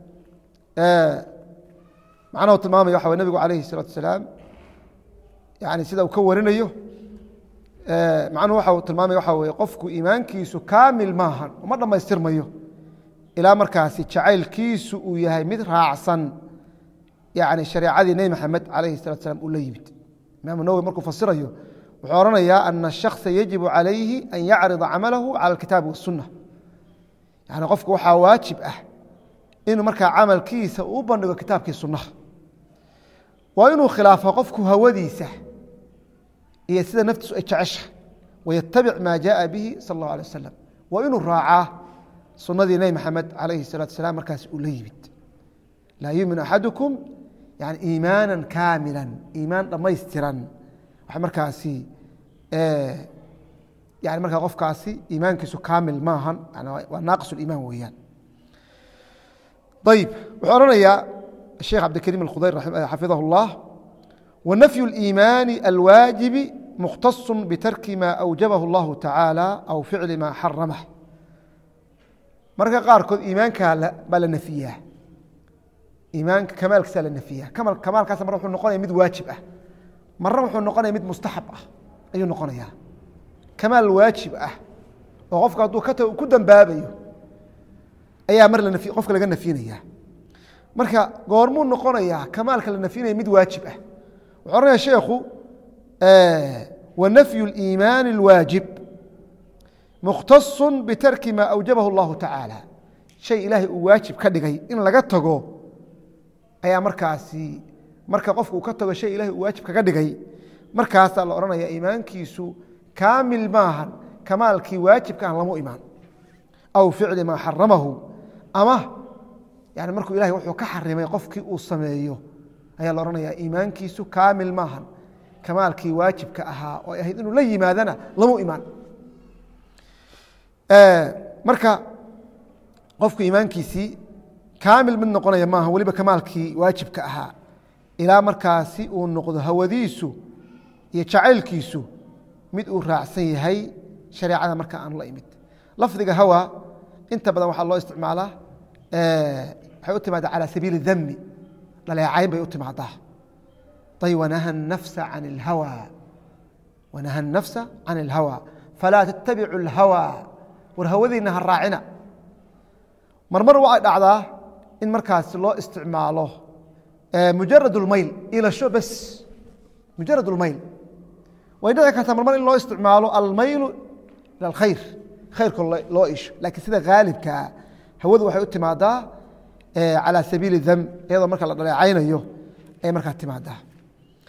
macnahu tilmaamaya waxa way nabigu alayhi الsalatu wasalaam yani sida uu ka warinayo macnuhu waxa uu tilmaamaya waxa weye qofku iimaankiisu kaamil maahan uma dhammaystirmayo ilaa markaasi jacaylkiisu uu yahay mid raacsan yani shareecadii nebi maxamed alayhi الsalatu wasalaam uu la yimid imaamu nawowi markuu fasirayo wuxuu oranayaa ana الshakصa yajibu calayhi an yacriضa camalahu calى اlkitaabi waالsunة yani qofku waxaa waajib ah inuu markaa camalkiisa uu bandhigo kitaabkii sunaha waa inuu khilaafo qofku hawadiisa iyo sida naftiisu ay jecesha wayatabic maa jaءa bihi sal اllahu alيه wasalam waa inuu raacaa sunadii nebi maxamed alayhi الsalatu wasalaam markaas uu la yimid laa yumin axadukum yani iimaana kaamila iimaan dhammaystiran wax markaasi yani markaa qofkaasi iimaankiisu kaamil maahan waa naaqis iimaan weeyaan ayib wuxuu oranayaa sheekh cabdikariim alkhudayr xafidahu اllah wanafyu اliimaani alwaajibi mukhtaصu bitarki ma awjabahu اllahu tacaala aw ficli ma xaramah marka qaarkood iimaanka baa la nafiyaa iimaanka kamaalkiisaa la nafiyaa kamaalkaas mar wuxuu noqonaya mid waajib ah marna wuxuu noqonaya mid mustaxab ah ayuu noqonayaa kamaal waajib ah oo qofka hadduu ka tago ku dambaabayo ayaa mar qofka laga nafyinaya marka goormuu noqonayaa kamaalka la nafyinaya mid waajib ah wuxuu oranaya sheekhu wanafyu اliimaani اlwaajib mukhtaصu bitarki ma awjabahu اllahu tacaala shay ilaahay uu waajib ka dhigay in laga tago ayaa markaasi marka qofka uu ka tago shay ilahay uu waajib kaga dhigay markaasaa la odhanaya iimaankiisu kaamil maahan kamaalkii waajibka aan lamu imaan aw ficli maa xaramahu ama yani markuu ilahay wuxuu ka xarimay qofkii uu sameeyo ayaa la odhanaya iimaankiisu kaamil maahan kamaalkii waajibka ahaa oo ay ahayd inuu la yimaadana lamu imaan marka qofku iimaankiisii kaamil mid noqonaya maaha weliba kamaalkii waajibka ahaa ilaa markaasi uu noqdo hawadiisu iyo jacaylkiisu mid uu raacsan yahay shareecada marka aanu la imid lafdiga hawa inta badan waxaa loo isticmaalaa waxay u timaadaa calى sabiili dami dhaleecayn bay u timaadaa ayb wanaha الnafsa can اlhawa wanaha الnafsa can اlhawa falaa tattabicu اlhawa war hawadiina ha raacina marmar waxay dhacdaa in markaas loo isticmaalo mujarad اlmayl ilasho bes mujarad اlmayl way dhici kartaa marmar in loo isticmaalo almaylu ilى اkhayr khayrka loo isho lakiin sida haalibkaa hawadu waxay u timaadaa calى sabiili dam iyadoo marka la dhaleecaynayo ay markaa timaadaa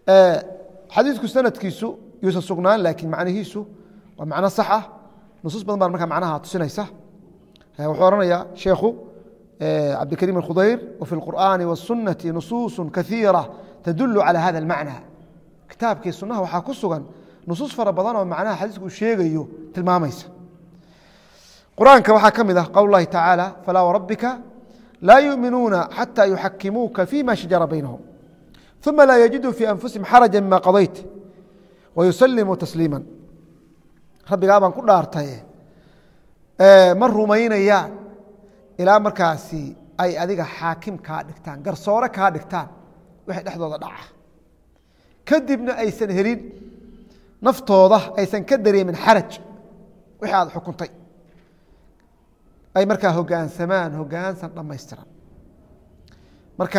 xadiidku sanadkiisu yuusan sugnaan laakiin macnihiisu waa macno sax ah nusuus badan baa markaa macnaha tusinaysa wuxuu oranayaa sheekhu cabdikariim alkhudayr wafi اlqur'aani wالsunati nusuusu kaiira tadulu calى hada اlmacna kitaabkii sunaha waxaa ku sugan nusuus fara badan oo macnaha xadiisku uu sheegayo tilmaamaysa qur-aanka waxaa ka mid ah qowl اllahi tacaala falaa warabbika laa yuuminuuna xatى yuxakimuuka fima shajara baynahum ثuma laa yajiduu fii anfusihim xaraja mima qadayt wayusalimuu tasliima rabbigaa baan ku dhaartaye ma rumaynayaan ilaa markaasi ay adiga xaakim kaa dhigtaan garsoore kaa dhigtaan wixii dhexdooda dhaca kadibna aysan helin naftooda aysan ka dareemin xaraj wixii aad xukuntay ay markaa hogaansamaan hogaansan dhammaystiran marka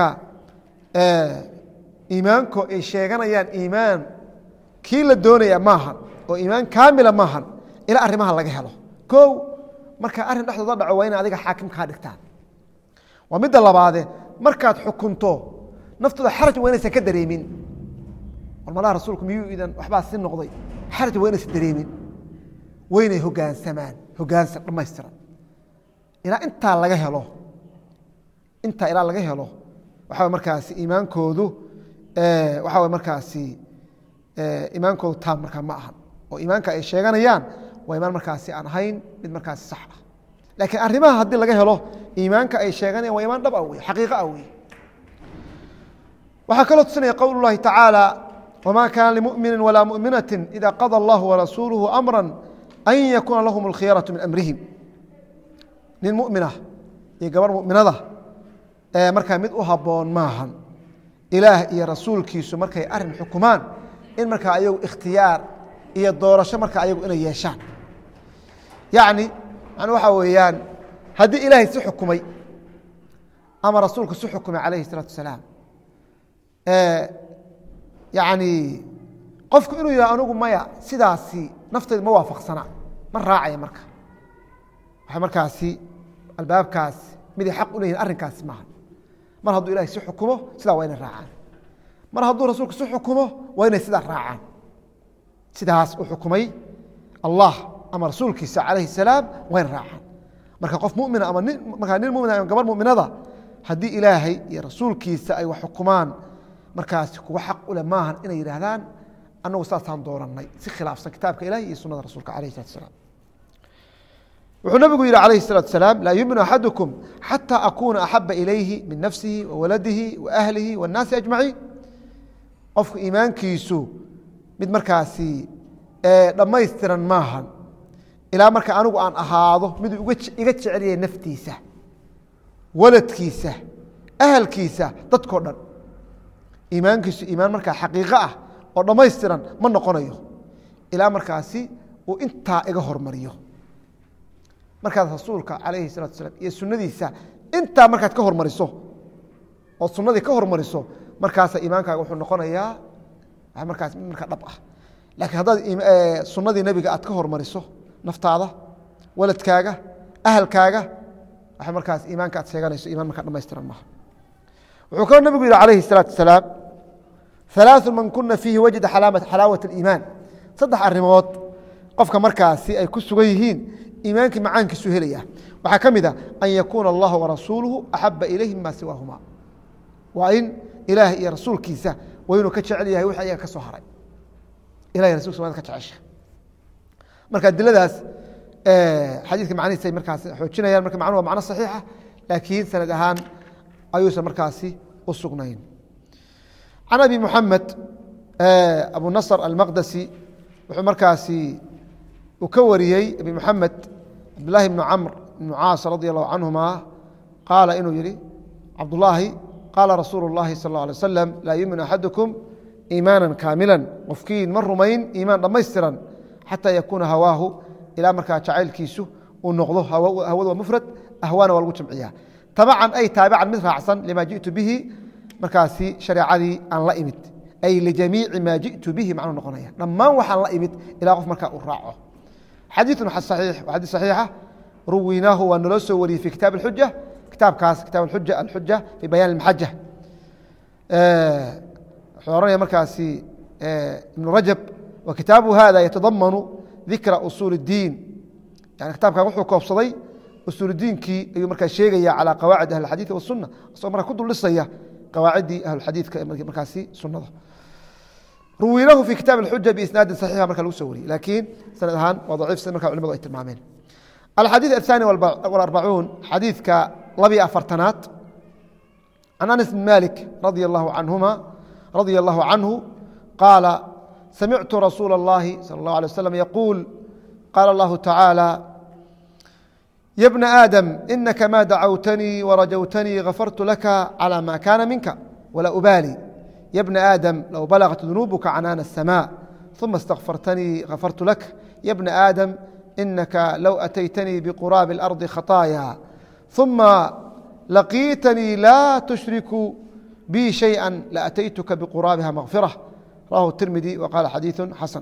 iimaanko ay sheeganayaan iimaan kii la doonaya maahan oo iimaan kaamila maahan ilaa arrimaha laga helo kow markaa arrin dhexdooda dhaco waa ina adiga xaakim kaa dhigtaan waa midda labaade markaad xukunto naftooda xaraj waa inaysan ka dareemin war malaha rasuulku miyuu idan waxbaa si noqday xaraj waa inaysan dareemin waynay hogaansamaan hogaansan dhammaystiran ilaa intaa laga helo intaa ilaa laga helo waxaa markaasi iimaankoodu waxaa markaasi iimaankoodu taam markaa ma ahan oo iimaanka ay sheeganayaan waa imaan markaasi aan ahayn mid markaasi sax ah laakiin arrimaha haddii laga helo iimaanka ay sheeganayaan waa imaan dhab ah wey xaqiiqa ah wey waxaa kaloo tusinaya qowl اllahi tacaala wma kana limumini walaa muminati ida qada allahu warasuuluhu amra an yakuuna lahum اlkhiyaraةu min amrihim nin muminah iyo gabar muminada markaa mid u haboon maahan ilaah iyo rasuulkiisu markay arin xukumaan in markaa ayagu ikhtiyaar iyo doorasho markaa ayagu inay yeeshaan yacni man waxaa weeyaan haddii ilaahay si xukumay ama rasuulku si xukumay calayhi الsalaatu wasalaam yani qofku inuu yihah anugu maya sidaasi naftayda ma waafaqsana ma raacaya marka waxay markaasi albaabkaas miday xaq u leyihin arrinkaasi maaha mar hadduu ilahay si xukumo sidaa waa inay raacaan mar hadduu rasuulku si xukumo waa inay sidaa raacaan sidaas u xukumay allah ama rasuulkiisa calayhi salaam waa inay raacaan marka qof mumina ama nin markaa nin mumina ama gabar muminada haddii ilaahay iyo rasuulkiisa ay wax xukumaan markaasi kuwa xaq ule maahan inay yidhaahdaan anagu saasaan dooranay si khilaafsan kitaabka ilahi iyo sunada rasuulka alayh salatu asalaam wuxuu nabigu yihi alayh الsalatu asalaam laa yuminu axadukum xatى akuna axaba ilayhi min nafsihi wa waladihi wa ahlihi waاnnaasi ajmaciin qofku iimaankiisu mid markaasi dhammaystiran maahan ilaa marka anigu aan ahaado miduu iga jeceliyay naftiisa waladkiisa ahalkiisa dadko dhan iimaankiisu iimaan markaa xaqiiqo ah oo dhammaystiran ma noqonayo ilaa markaasi uu intaa iga hormariyo markaad rasuulka calayhi salatu asalaam iyo sunadiisa intaa markaad ka hormariso oo sunadii ka hormariso markaasa iimaankaaga wuxuu noqonayaa markaas mid markaa dhab ah laakiin haddaad sunadii nebiga aad ka hormariso naftaada waladkaaga ahalkaaga waxa markaas iimaanka aad sheeganayso iimaan markaa dhamaystiran maaha wuxuu kaloo nabigu yihi alayhi الsalaatu wasalaam ثalaaثu man kuna fiihi wajada xalaawaة اiimaan saddex arimood qofka markaasi ay ku sugan yihiin iimaankii macaankiisu helaya waxaa ka mid a an yakuuna اllahu warasuuluhu axaba ilayhi mima siwaahuma waa in ilaah iyo rasuulkiisa waa inuu ka jecel yahay wixii ayaga ka soo haray ilahy rasulkisa waa ka jecesha marka adiladaas xadiidka macnihiisa ay markaas xoojinayaan marka macnuhu waa macno saxiixa laakiin sanad ahaan ayuusan markaasi u sugnayn can abi muxamed abu nasr almaqdasi wuxuu markaasi uu ka wariyey abi muxamed cabdulahi bnu camr bnu caas radi allahu canhuma qaala inuu yihi cabdulaahi qaala rasuulu اllahi sal اlه alay wasalam laa yumin axadukum iimaana kaamila qofkiin ma rumayn iimaan dhammaystiran xataa yakuuna hawaahu ilaa markaa jacaylkiisu uu noqdo hawadu waa mufrad ahwaana waa lagu jamciyaa tabacan ay taabican mid raacsan lima jiئtu bihi markaasi shareecadii aan la imid ay lijamiici maa jiئtu bihi macnuu noqonaya dhammaan waxaan la imid ilaa qof markaa uu raaco xadiiثu صaxiix waa xadiis صaxiixa ruwinaahu waa naloo soo wariyey fi kitaab اxuja kitaabkaas kitaab uja alxuja fi bayaan اmaxaja حورنا مركاسي ابن رجب وكتابه هذا يتضمن ذكر أصول الدين يعني كتاب كان وحو كوبصدي أصول الدين كي أيو مركز شيغيا على قواعد أهل الحديث والسنة أصلا مركز كدو لسيا قواعد أهل الحديث مركاسي سنة روي له في كتاب الحجة بإسناد صحيح مركز الوسوري لكن سندهان وضعيف سند مركز علماء التلمامين. الحديث الثاني والأربعون حديث كلبي أفرتنات عن أنس بن مالك رضي الله عنهما رضي الله عنه قال سمعت رسول الله صلى الله عليه وسلم يقول قال الله تعالى يا ابن آدم إنك ما دعوتني ورجوتني غفرت لك على ما كان منك ولا أبالي يا ابن آدم لو بلغت ذنوبك عنان السماء ثم استغفرتني غفرت لك يا ابن آدم إنك لو أتيتني بقراب الأرض خطايا ثم لقيتني لا تشرك بي شيئا لأتيتك بقرابها مغفرة رواه الترمذي وقال حديث حسن.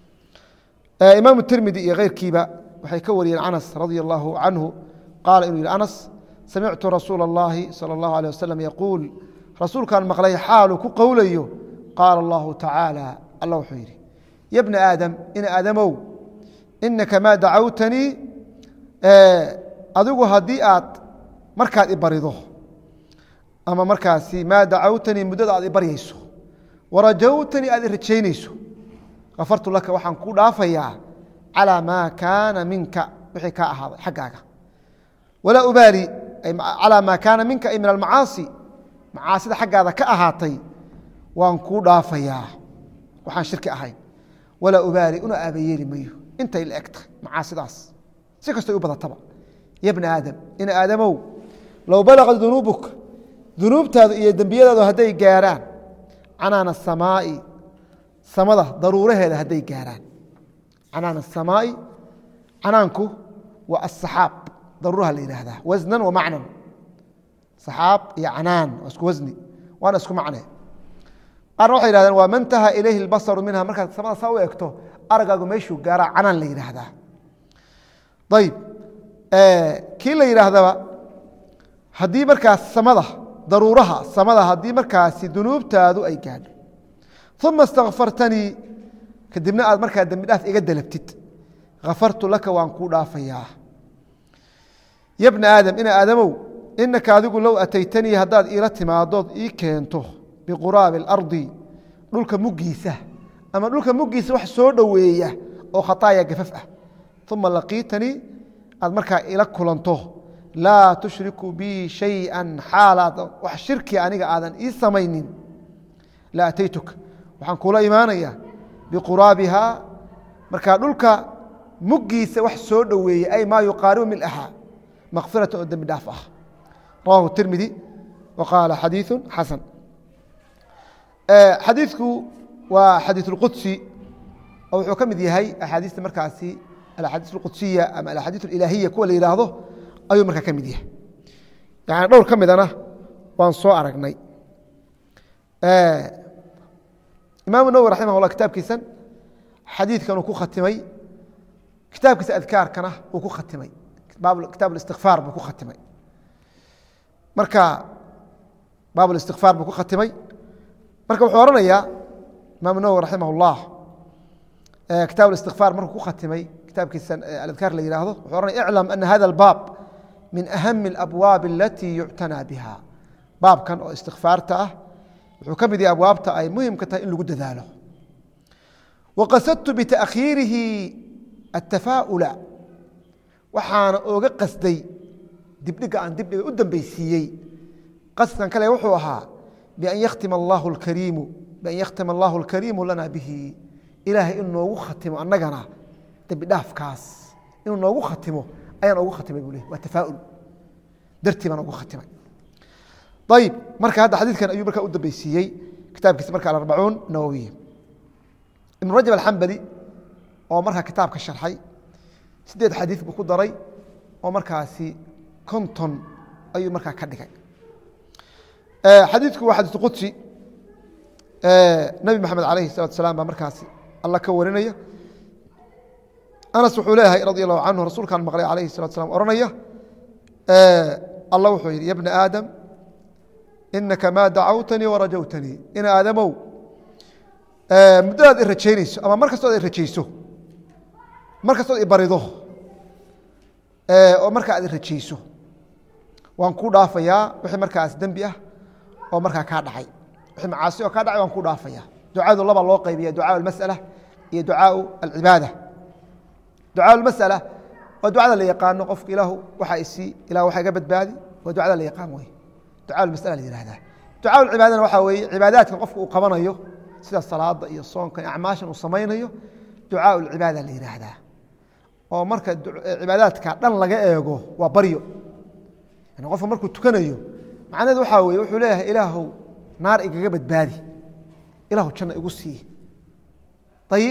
آه إمام الترمذي غير كيبا وحي كوري أنس رضي الله عنه قال إنه أنس سمعت رسول الله صلى الله عليه وسلم يقول رسول كان مقلي حاله كقوليه قال الله تعالى الله حيري يا ابن آدم إن آدمو إنك ما دعوتني آه أدوغو هديئات markaad i barido ama markaasi maa dacawtanii muddada aad i baryayso warajawtanii aad i rajaynayso kafartu laka waxaan ku dhaafayaa calaa maa kaana minka wixii kaa ahaaday xaggaaga walaa ubaali calaa maa kaana minka ay min almacaasi macaasida xaggaada ka ahaatay waan kuu dhaafayaa waxaan shirki ahayn walaa ubaali una aabayeeli mayo intay la egtahay macaasidaas si kastay u badataba ya bna aadam in aadamow low balagad dunuubuk dunuubtaadu iyo dembiyadaadu hadday gaaraan canaana asamaa'i samada daruuraheeda hadday gaaraan canaana asamaa'i canaanku waa asaxaab daruuraha la yidhaahdaa wasnan wa macnan saxaab iyo canaan waa isku wasni waana isku macne qaarna waxay yihahdeen waa man taha ilayhi albasaru minha markaad samada saa u egto aragaagu meeshuu gaaraa canaan la yidhaahdaa ayib kii la yidhaahdaba haddii markaas samada daruuraha samada haddii markaasi dunuubtaadu ay gaadho uma istakfartanii kadibna aad markaa dembi dhaaf iga dalabtid kafartu laka waan kuu dhaafayaa ya bna aadam ina aadamow inaka adigu low ataytanii haddaad iila timaadood ii keento biquraabi اlardi dhulka muggiisa ama dhulka muggiisa wax soo dhoweeya oo khataaya gafaf ah uma laqiitanii aad markaa ila kulanto laa tushriku bi shayئa xaalaad wax shirki aniga aadan ii samaynin la ataytuka waxaan kula imaanaya biquraabiha markaa dhulka muggiisa wax soo dhoweeyey ay maa yuqaaribu milaha makfirata oo dembi dhaaf ah rawahu tirmidi wa qaala xadiiثu xasan xadiidku waa xadiiث اlqudsi oo wuxuu ka mid yahay axaadiista markaasi alaxaadiis اlqudsiya ama alaxaadiis اlilaahiya kuwa la yidhaahdo ayuu markaa ka mid yahay yani dhowr ka midana waan soo aragnay imaamu nawwi raximah اllah kitaabkiisan xadiidkan uu ku khatimay kitaabkiisa adkaarkana uu ku khatimay kitaab اlistikfaar buu ku khatimay marka baab اlistikfaar buu ku khatimay marka wuxuu oranayaa imaamu nawwi raximah اllah kitaab اlistikfaar markuu ku khatimay kitaabkiisa aladkaar la yihahdo wuxuu oranaya iclam ana hada اlbaab min ahami اlabwaab alatii yuctanaa biha baabkan oo istikfaarta ah wuxuu ka mid yahay abwaabta ay muhimka tahay in lagu dadaalo waqasadtu bitaakhiirihi atafaa'ula waxaana ooga qasday dibdhiga aan dibdhiga u dambeysiiyey qasdan kale wuxuu ahaa bian yakhtima allahu اlkariimu bian yakhtima allahu اlkariimu lana bihi ilaahay inuu noogu khatimo annagana dembi dhaafkaas inuu noogu khatimo ayaan ogu khatimay buu leh waa tafaaul dartii baan ogu khatimay ayib marka hadda xadiidkan ayuu markaa u dambeysiiyey kitaabkiisa marka alarbacuun nawowiya ibnu rajab alxambali oo markaa kitaabka sharxay sideed xadiid buu ku daray oo markaasi konton ayuu markaa ka dhigay xadiidku waa xadiiث qudsi nabi maxamed alayhi الsalatu asalaam baa markaasi alla ka warinaya anas wuxuu leeyahay radi allahu canhu rasuulkaan maqlay alayhi الsalatu aslam ohanaya alla wuxuu yihi ya bna aadam inaka maa dacawtanii warajawtanii in aadamow muddadaad i rajaynayso ama mar kastood i rajayso mar kastood i barido oo markaa aad i rajayso waan ku dhaafayaa wixii markaas dembi ah oo markaa kaa dhacay wixii macaasi oo kaa dhacay waan ku dhaafayaa ducadu laba loo qaybiya ducaa almas'ala iyo ducaa alcibaada ducaa almas'ala waa ducada la yaqaano qofka ilaahu waxa isi ilaah waxa iga badbaadi waa ducada la yaqaan way ducaa almas'ala la yiraahdaa ducaa alcibaadana waxa weeye cibaadaadka qofka uu qabanayo sida salaada iyo soonka iyo acmaashan uu samaynayo ducaa alcibaada la yiraahdaa oo marka cibaadaadka dhan laga eego waa baryo yani qofka markuu tukanayo macnaheedu waxa weeye wuxuu leeyahay ilaahu naar igaga badbaadi ilaahu janna igu sii ayib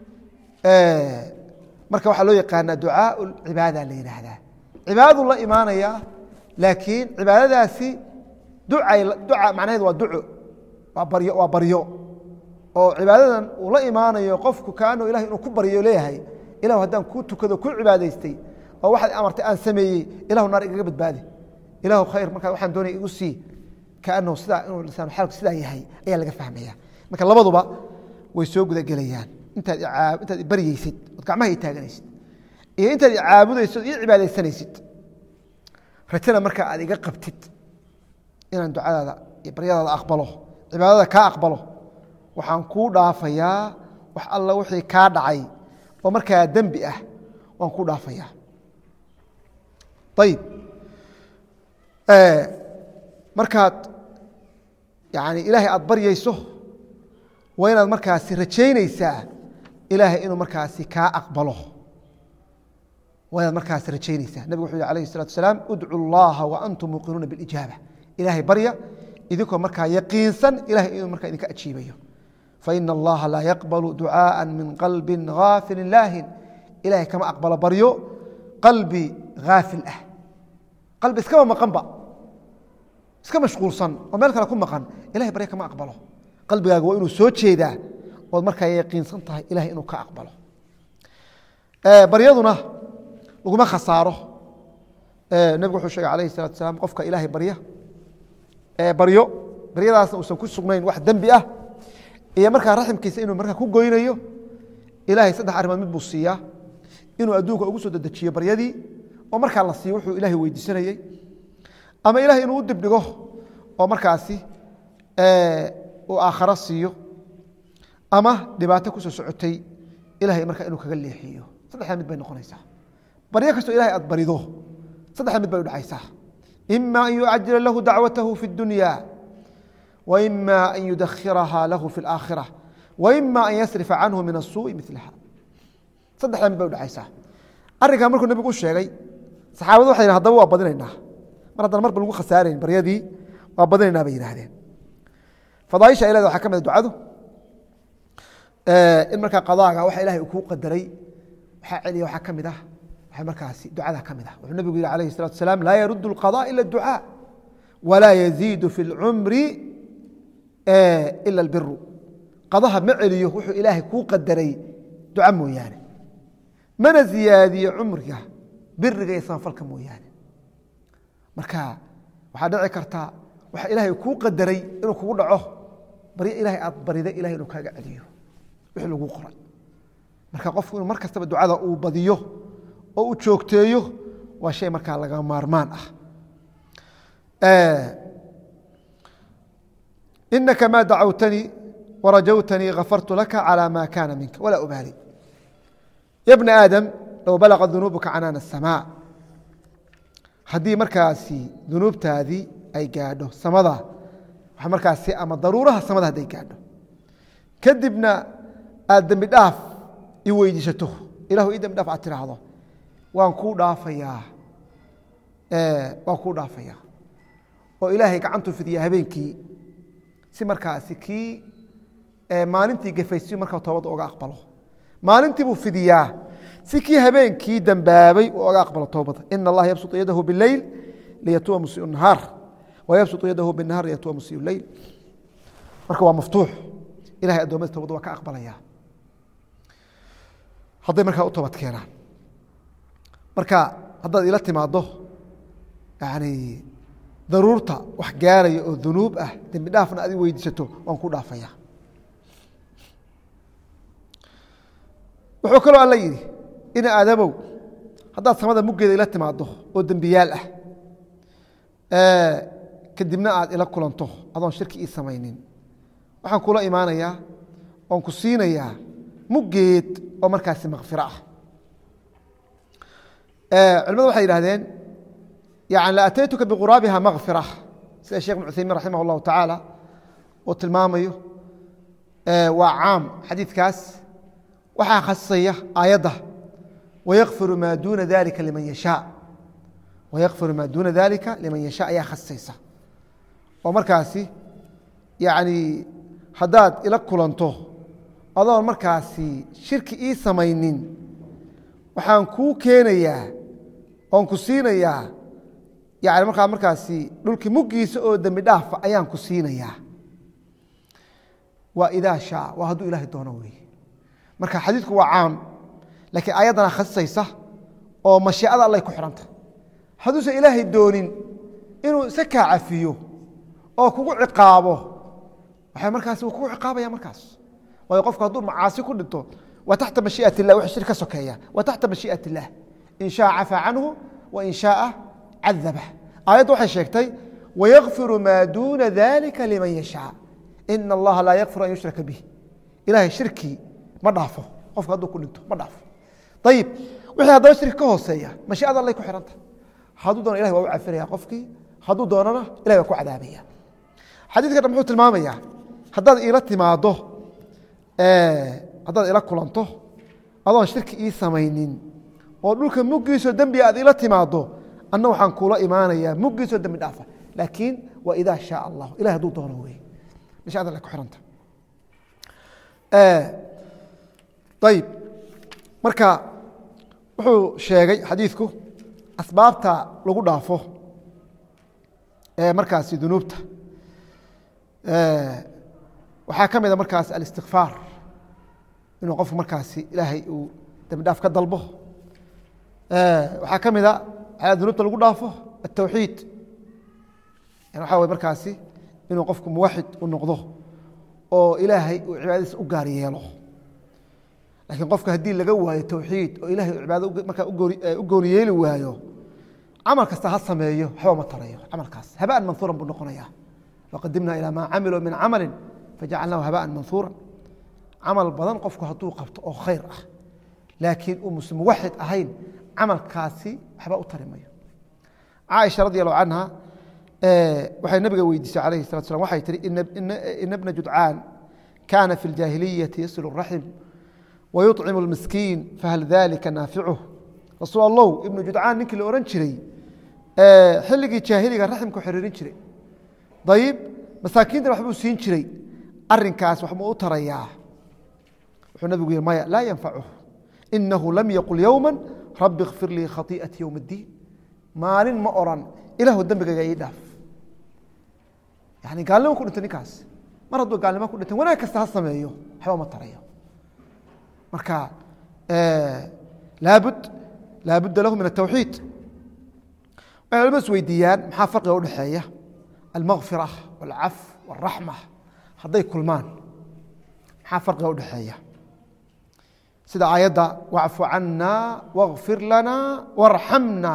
marka waxaa loo yaqaanaa ducaa cibaada la yidhaahdaa cibaadadu la imaanaya laakiin cibaadadaasi ducay duca macnaheedu waa duco waa baryo waa baryo oo cibaadadan uu la imaanayo qofku kaanoo ilahay inuu ku baryo leeyahay ilahu haddaan kuu tukado ku cibaadaystay oo waxaad amartay aan sameeyey ilahu naar igaga badbaadi ilahu khayr markaa waxaan doonaya igu sii kaanahu sidaa inuu lisaan xaalku sidaa yahay ayaa laga fahmaya marka labaduba way soo guda gelayaan intaad intaad i baryeysid ood gacmaha i taaganaysid iyo intaad i caabudaysid ood ii cibaadaysanaysid rajana markaa aad iga qabtid inaan ducadaada iyo baryadaada aqbalo cibaadada kaa aqbalo waxaan kuu dhaafayaa wax alla wixii kaa dhacay oo markaa dembi ah waan kuu dhaafayaa ayib markaad yani ilaahay aada baryeyso waa inaad markaasi rajaynaysaa ilaahay inuu markaasi kaa aqbalo waa inaad markaasi rajaynaysaa nebigu wuxuu yihi alayh الsalatu asalaam udcu اllaha waantum muuqinuuna biاlijaaba ilaahay barya idinkoo markaa yaqiinsan ilahay inuu markaa idinka ajiibayo faina allaha laa yaqbalu ducaaءa min qalbi gaafilin laahin ilahay kama aqbalo baryo qalbi gaafil ah qalbi iskaba maqanba iska mashquulsan oo meel kale ku maqan ilahay barya kama aqbalo qalbigaaga waa inuu soo jeedaa ood markaa yaqiinsan tahay ilahay inuu ka aqbalo baryaduna laguma khasaaro nebigu wuxuu sheegay alayh الsalatu asalaam qofka ilaahay barya baryo baryadaasna uusan ku sugnayn wax dembi ah iyo markaa raximkiisa inuu markaa ku goynayo ilahay saddex arrimood mid buu siiyaa inuu adduunka ugu soo dedejiyo baryadii oo markaa la siiyo wuxuu ilaahay weydiisanayey ama ilahay inuu u dibdhigo oo markaasi uu aakharo siiyo ama dhibaato kusoo socotay ilahay markaa inuu kaga leexiyo saddexdaa mid bay noqonaysaa baryo kastoo ilahay aad barido saddexdaa mid bay udhacaysaa ima an yucajila lahu dacwatahu fi اdunya waima an yudakhiraha lahu fi اlaakhira waima an yasrifa canhu min الsuuءi milaha saddexdaa mid bay udhacaysaa arrinkaa markuu nebigu u sheegay saxaabadu waxay yidhn hadaba waa badinaynaa mar haddana marba lagu khasaarayn baryadii waa badinaynaa bay yidhaahdeen fadaaisha ay leeda waxaa ka mid a ducadu in markaa qadaaga waxa ilahay uu kuu qadaray waxaa celiya waxaa ka mid ah waxa markaasi ducada ka mid ah wuxuu nebigu yihi alayh الsalatu asalaam laa yarud اlqaضاء ila اducاء walaa yaziidu fi اlcumri ila اlbiru qadaha ma celiyo wuxuu ilaahay kuu qadaray duca mooyaane mana ziyaadiyo cumriga biriga iyo samafalka mooyaane marka waxaa dhici karta waxa ilaahay kuu qadaray inuu kugu dhaco baryo ilahay aad bariday ilahay inuu kaaga celiyo wixii lagu qoray marka qofku inuu mar kastaba ducada uu badiyo oo uu joogteeyo waa shay markaa laga maarmaan ah inaka ma dacawtanii warajawtanii gafartu laka calى ma kana minka walaa ubaali ya bna aadam low balaqa dunuubuka canaana الsamاء haddii markaasi dunuubtaadii ay gaadho samada wa markaasi ama daruuraha samada hadday gaadho kadibna aad dembi dhaaf i weydiisato ilahu ii dembi dhaaf aad tiraahdo waan kuu dhaafayaa waan kuu dhaafayaa oo ilaahay gacantuu fidiya habeenkii si markaasi kii maalintii gafaysiyo markaa toobadda oga aqbalo maalintii buu fidiyaa si kii habeenkii dambaabay uu oga aqbalo toobada ina allaha yabsuط yadahu biاleyl liyatuba musiiء الnahaar wayabsuط yadahu bالnahaar liyatuba musiiء اleyl marka waa maftuux ilahay addoommada toobadda waa ka aqbalaya hadday markaa u toobad keenaan marka haddaad ila timaado yani daruurta wax gaaraya oo dunuub ah dembi dhaafna aad i weydiisato waan ku dhaafaya wuxuu kaloo alla yidhi ina aadamow haddaad samada muggeeda ila timaado oo dembiyaal ah kadibna aad ila kulanto adoon shirki ii samaynin waxaan kula imaanayaa oon ku siinayaa muggeed oo markaasi makfiro ah culimadu waxay yidhahdeen yani la ataytuka biquraabiha makfira sida sheekh ibn cuthaymiin raximah اllahu tacaala uu tilmaamayo waa caam xadiidkaas waxaa khasisaya aayadda wayakfiru maa duuna dalika liman yashaa wayakfiru maa duuna dalika liman yashaa ayaa khasisaysa oo markaasi yani haddaad ila kulanto adoon markaasi shirki ii samaynin waxaan kuu keenayaa oon ku siinayaa yani markaa markaasi dhulkii muggiisa oo dembi dhaafa ayaan ku siinayaa waa idaa shaa waa hadduu ilaahay doono weeye marka xadiidku waa caam laakiin aayaddana khasisaysa oo mashiicada allay ku xidhanta hadduusan ilaahay doonin inuu isa kaa cafiyo oo kugu ciqaabo waxay markaasi uu kugu ciqaabaya markaas waayo qofku hadduu macaasi ku dhinto waa taxta mashii'at illah wixii shir ka sokeeya waa taxta mashii'at illah in shaa cafaa canhu wa in shaaa cadabah aayaddu waxay sheegtay wayakfiru maa duuna dalika liman yashaa ina allaha laa yakfiru an yushraka bih ilahay shirkii ma dhaafo qofku hadduu ku dhinto ma dhaafo ayib wixii haddaba shirki ka hooseeya mashiicada allay ku xihanta hadduu doono ilahay waa u cafinaya qofkii hadduu doonana ilahay waa ku cadaabaya xadiidkan muxuu tilmaamayaa haddaad iila timaado haddaad ila kulanto adoon shirki ii samaynin oo dhulka muggiisoo dembi aad ila timaado anna waxaan kuula imaanayaa muggiisoo dembi dhaafa laakiin waa idaa shaa allah ilahay hadduu doono wey mashiicada allay ku xihanta ayib marka wuxuu sheegay xadiidku asbaabta lagu dhaafo ee markaasi dunuubta waxaa ka mida markaas alistikfaar inuu qofku markaasi ilaahay uu dembi dhaaf ka dalbo waxaa ka mida waxyaala dunuubta lagu dhaafo atawxiid yani waxaa way markaasi inuu qofku muwaxid u noqdo oo ilaahay uu cibaadadiisa u gaar yeelo lakiin qofka haddii laga waayo tawxiid oo ilahay cibaado markaa u gooni yeeli waayo camal kasta ha sameeyo waxba ma tarayo camalkaas habaan manhuuran buu noqonaya waqadimna ilaa maa camiluu min camali fajacalnaahu habaan manhuura camal badan qofku hadduu qabto oo khayr ah laakiin uu mus muwaxid ahayn camalkaasi waxba u tari mayo caaisha radi allahu canha waxay nabiga weydiisay alayhi salatu slam waxay tihi ina bna judcaan kaana fi ljaahiliyati yasilu raxim wayuطcimu اlmiskiin fahal dalika naaficuh rasuul allow ibnu judcaan ninkii la ohan jiray xilligii jaahiliga raximku xiriirin jiray dayib masaakiintana waxbuu siin jiray arinkaas waxbuu u tarayaa wuxuu nabigu yihi maya laa yanfacuh inahu lam yaqul yowma rabi kfir lii khaii'ati ywm اddiin maalin ma oran ilaahu dembigayga ii dhaaf yani gaalnimo ku dhintay ninkaas mar hadduu gaalnimo ku dhintay wanaag kasta ha sameeyo waxba ma tarayo marka laabud laabudda lahu min الtawxiid waxay culmadu is weydiiyaan maxaa farqiga udhexeeya almakfira wاlcaf wاraxma hadday kulmaan maxaa farqiga udhexeeya sida aayadda wacfu cana wاغfir lana warxamna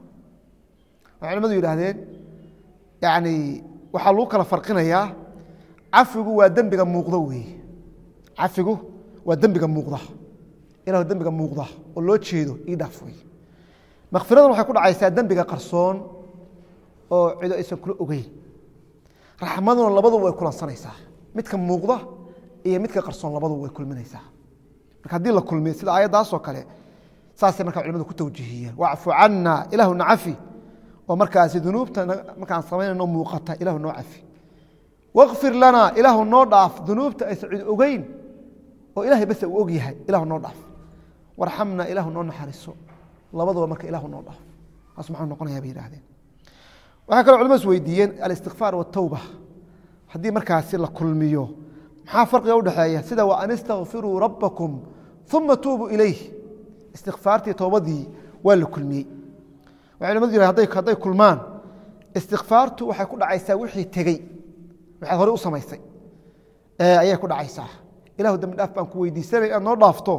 waxay culimadu yidhaahdeen yani waxaa lagu kala farqinayaa cafigu waa dembiga muuqdo weeye cafigu waa dembiga muuqda ilahu dembiga muuqda oo loo jeedo ii dhaaf wey makfiradan waxay ku dhacaysaa dembiga qarsoon oo cido aysan kula ogeyn raxmaduna labaduba way kulansanaysaa midka muuqda iyo midka qarsoon labaduba way kulminaysaa marka haddii la kulmiyo sida aayaddaasoo kale saasay markaa culimadu ku tawjiihiyeen wacfu cana ilaahu na cafi oo markaasi dunuubta markaan samaynayno muuqata ilahu noo cafi wاkfir lana ilaahu noo dhaaf dunuubta aysan cid ogeyn oo ilahay bas uu og yahay ilahu noo dhaaf warxamna ilaahu noo naxariiso labaduba marka ilahu noo dhaaf taas maxuu noqonayaa bay yidhahdeen waxaa kaloo culimadu is weydiiyeen alistikfaar waatawba haddii markaasi la kulmiyo maxaa farqiga udhexeeya sida wa an istakfiruu rabbakum uma tuubuu ilayh istikfaartii towbadii waa la kulmiyey waxay culimadu yidhahdeen hadday kulmaan istikfaartu waxay ku dhacaysaa wixii tegey waxaad horey u samaysay ayay ku dhacaysaa ilahu dembi dhaaf baan ku weydiisanay inaad noo dhaafto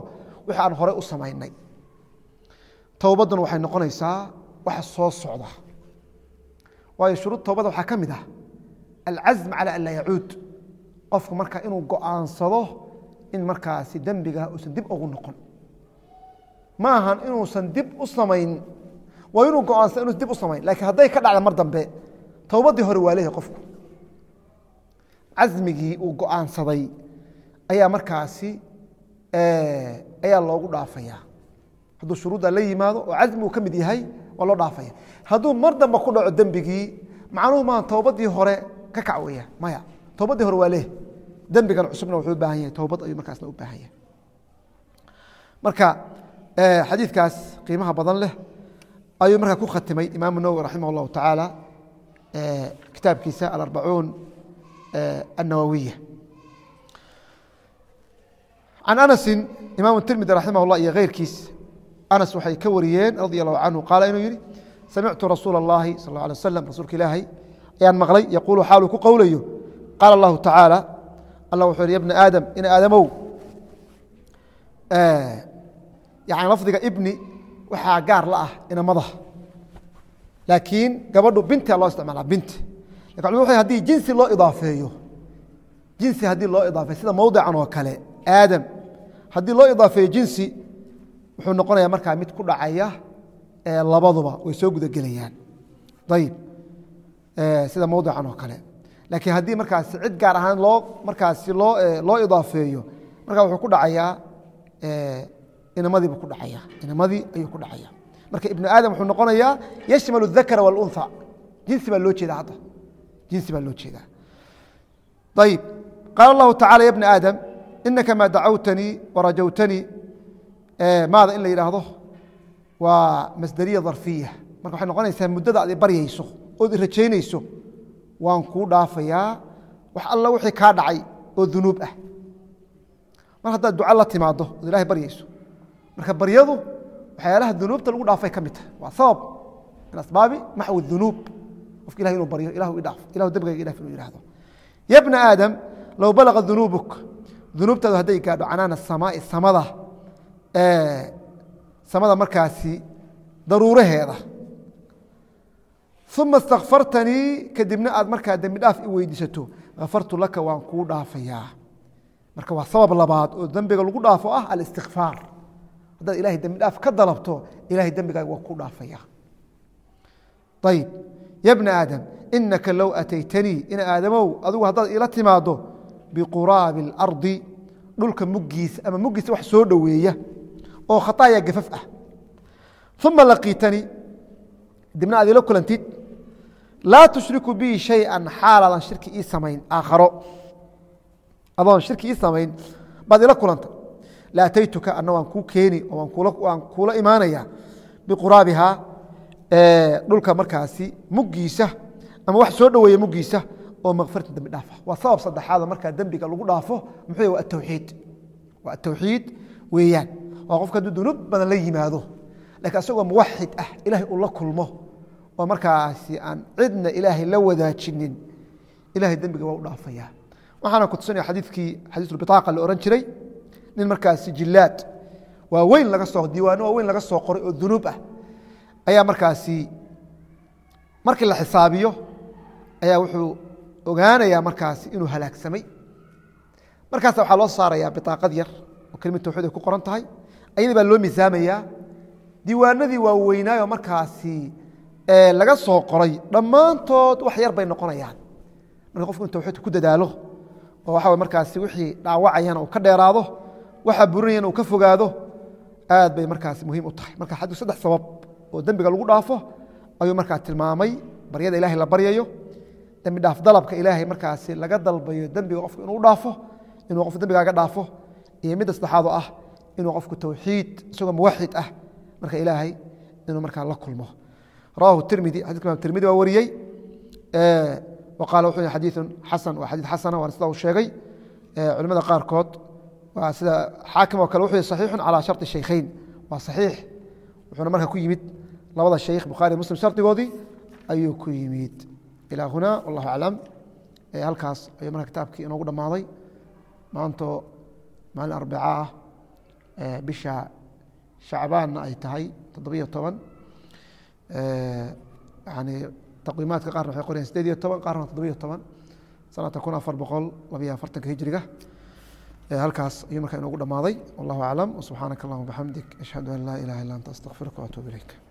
wixii aan hore u samaynay towbaduna waxay noqonaysaa wax soo socda waayo shuruud towbada waxaa ka mid ah alcazm cala an laa yacuud qofku marka inuu go'aansado in markaasi dembiga uusan dib ugu noqon ma ahan inuusan dib u samayn waa inuu go'aansado inuusan dib u samayn laakiin hadday ka dhacda mar dambe towbadii hore waa leeyahay qofku casmigii uu go'aansaday ayaa markaasi ayaa loogu dhaafaya hadduu shuruudda la yimaado oo casmi uu ka mid yahay waa loo dhaafaya hadduu mar dambe ku dhaco dembigii macnuhu maa towbadii hore ka kac weya maya towbadii hore waa leh dembigan cusubna wuxuu u baahan yahay towbad ayuu markaasna u baahan yahay marka xadiidkaas qiimaha badan leh ayuu markaa ku khatimay imaamu nawowi raximah اllahu tacaala kitaabkiisa alarbacuun النووية عن أنس imaم الترمذي رحimه الله iyo غeyrkiis أنس waxay ka wariyeen رضي الله عنه قال inuu yihi سمعtu رasuuل اللahi صلى الله عليه وسلم rasuulka ilaahay ayaan maqlay يقuل xaaluu ku qowlayo qاaل الله taعaaلى allah wuxuu yihi يبنa aadم in aadamow yani lafdiga ibni waxaa gaar la ah inamada laakiin gabadhu bintia loo isticmaala binti hadii jinsi loo idaafeeyo jinsi haddii loo idaafeeyo sida mowdican oo kale aadam haddii loo idaafeeyo jinsi wuxuu noqonaya markaa mid ku dhacaya labaduba way soo gudagelayaan ayib sida mowdican oo kale laakiin haddii markaasi cid gaar ahaan loo markaasi loo loo idaafeeyo markaa wuxuu ku dhacayaa inamadiibu ku dhacaya inamadii ayuu ku dhacaya marka ibnu aadam wuxuu noqonayaa yashmalu الذakra wاlأnثى jinsi baa loo jeeda hadda jinsi baa loo jeedaa ayib qaala اllahu tacala ya bna aadam inaka maa dacawtanii warajawtanii maada in la yidhaahdo waa masderiya dharfiya marka waxay noqonaysaa muddada ad i baryayso ood i rajaynayso waan kuu dhaafayaa wax alla wixii kaa dhacay oo dunuub ah mar haddaad duca la timaado ood ilahay baryayso marka baryadu waxyaalaha dunuubta lagu dhaafay ka mid tahay waa sabab min asbaabi maxwi dunuub qofka ilahay inuu baryo ilahu i dhaaf ilahu dembigayga idhaaf inuu yihahdo ya bna aadam low balaga dunuubuk dunuubtaadu hadday gaadho canaana samaai samada samada markaasi daruuraheeda uma istakfartanii kadibna aad markaa dembi dhaaf i weydiisato kafartu laka waan kuu dhaafayaa marka waa sabab labaad oo dembiga lagu dhaafo ah alistikfaar haddaad ilahay dembi dhaaf ka dalabto ilahay dembigaaga waa kuu dhaafaya ayib ya bna aadam inaka low ataytanii in aadamow adigu haddaad iila timaado biquraabi اlardi dhulka muggiisa ama muggiisa wax soo dhoweeya oo khataaya gafaf ah uma laqiitanii dibna aad iila kulantid laa tushriku bii shayئa xaalaadan shirki ii samayn aakharo adoon shirki ii samayn baad ila kulanta la ataytuka ana waan kuu keeni oo waan kuula imaanaya biquraabihaa dhulka markaasi muggiisa ama wax soo dhoweeya muggiisa oo makfirta dembi dhaafa waa sabab saddexaada markaa dembiga lagu dhaafo muxuu waa atawxiid waa atawxiid weeyaan waa qofka hadduu dunuub badan la yimaado laakiin asagoo muwaxid ah ilaahay uu la kulmo oo markaasi aan cidna ilaahay la wadaajinin ilahay dembiga waa u dhaafaya waxaana ku tusinaya xadiidkii xadiisulbitaaqa la ohan jiray nin markaasi jilaad waa weyn laga soo diiwaano waa weyn laga soo qoray oo dunuub ah ayaa markaasi markii la xisaabiyo ayaa wuxuu ogaanayaa markaasi inuu halaagsamay markaas waxaa loo saarayaa biطaaqad yar oo kelimad tawxiid ay ku qoran tahay ayadii baa loo miisaamayaa diiwaanadii waa weynaayo markaasi laga soo qoray dhammaantood wax yar bay noqonayaan marka qofku in tawxiidka ku dadaalo oo waxa markaasi wixii dhaawacayana uu ka dheeraado waxa burinayana uu ka fogaado aad bay markaasi muhiim u tahay marka xadiis saddex sabab oo dembiga lagu dhaafo ayuu markaa tilmaamay baryada ilahay la baryayo dembi dhaaf dalabka ilaahay markaasi laga dalbayo dembiga qofku inuu dhaafo inuu qofku dembigaaga dhaafo iyo midda saddexaad oo ah inuu qofku tawxiid isagoo muwaxid ah marka ilaahay inuu markaa la kulmo rawahu tirmidi xadidka imaam tirmidi waa wariyey wa qaala wuxuu yihi xadiidun xasan waa xadiid xasana waana sida uu sheegay culimada qaarkood waa sida xaakim oo kale wuxuu yihi saxiixun calaa sharطi shaykhayn waa saxiix wuxuuna markaa ku yimid labada shaykh bukhaari muslim shardigoodii ayuu ku yimid ilaa huna wallahu aclam halkaas ayuu markaa kitaabkii inoogu dhammaaday maanto maalin arbica ah bisha shacbaanna ay tahay toddobiyo toban yani taqwiimaadka qaarna waxay qorayaan sideed iyo toban qaarna toddobiyo toban sanadka kun afar boqol labayo afartanka hijriga halkaas ayuu markaa inoogu dhammaaday wallahu aclam wsubxaanaka allahuma bxamdik ashhadu an laa ilaha illa anta astaqfiruka waatuub ilayk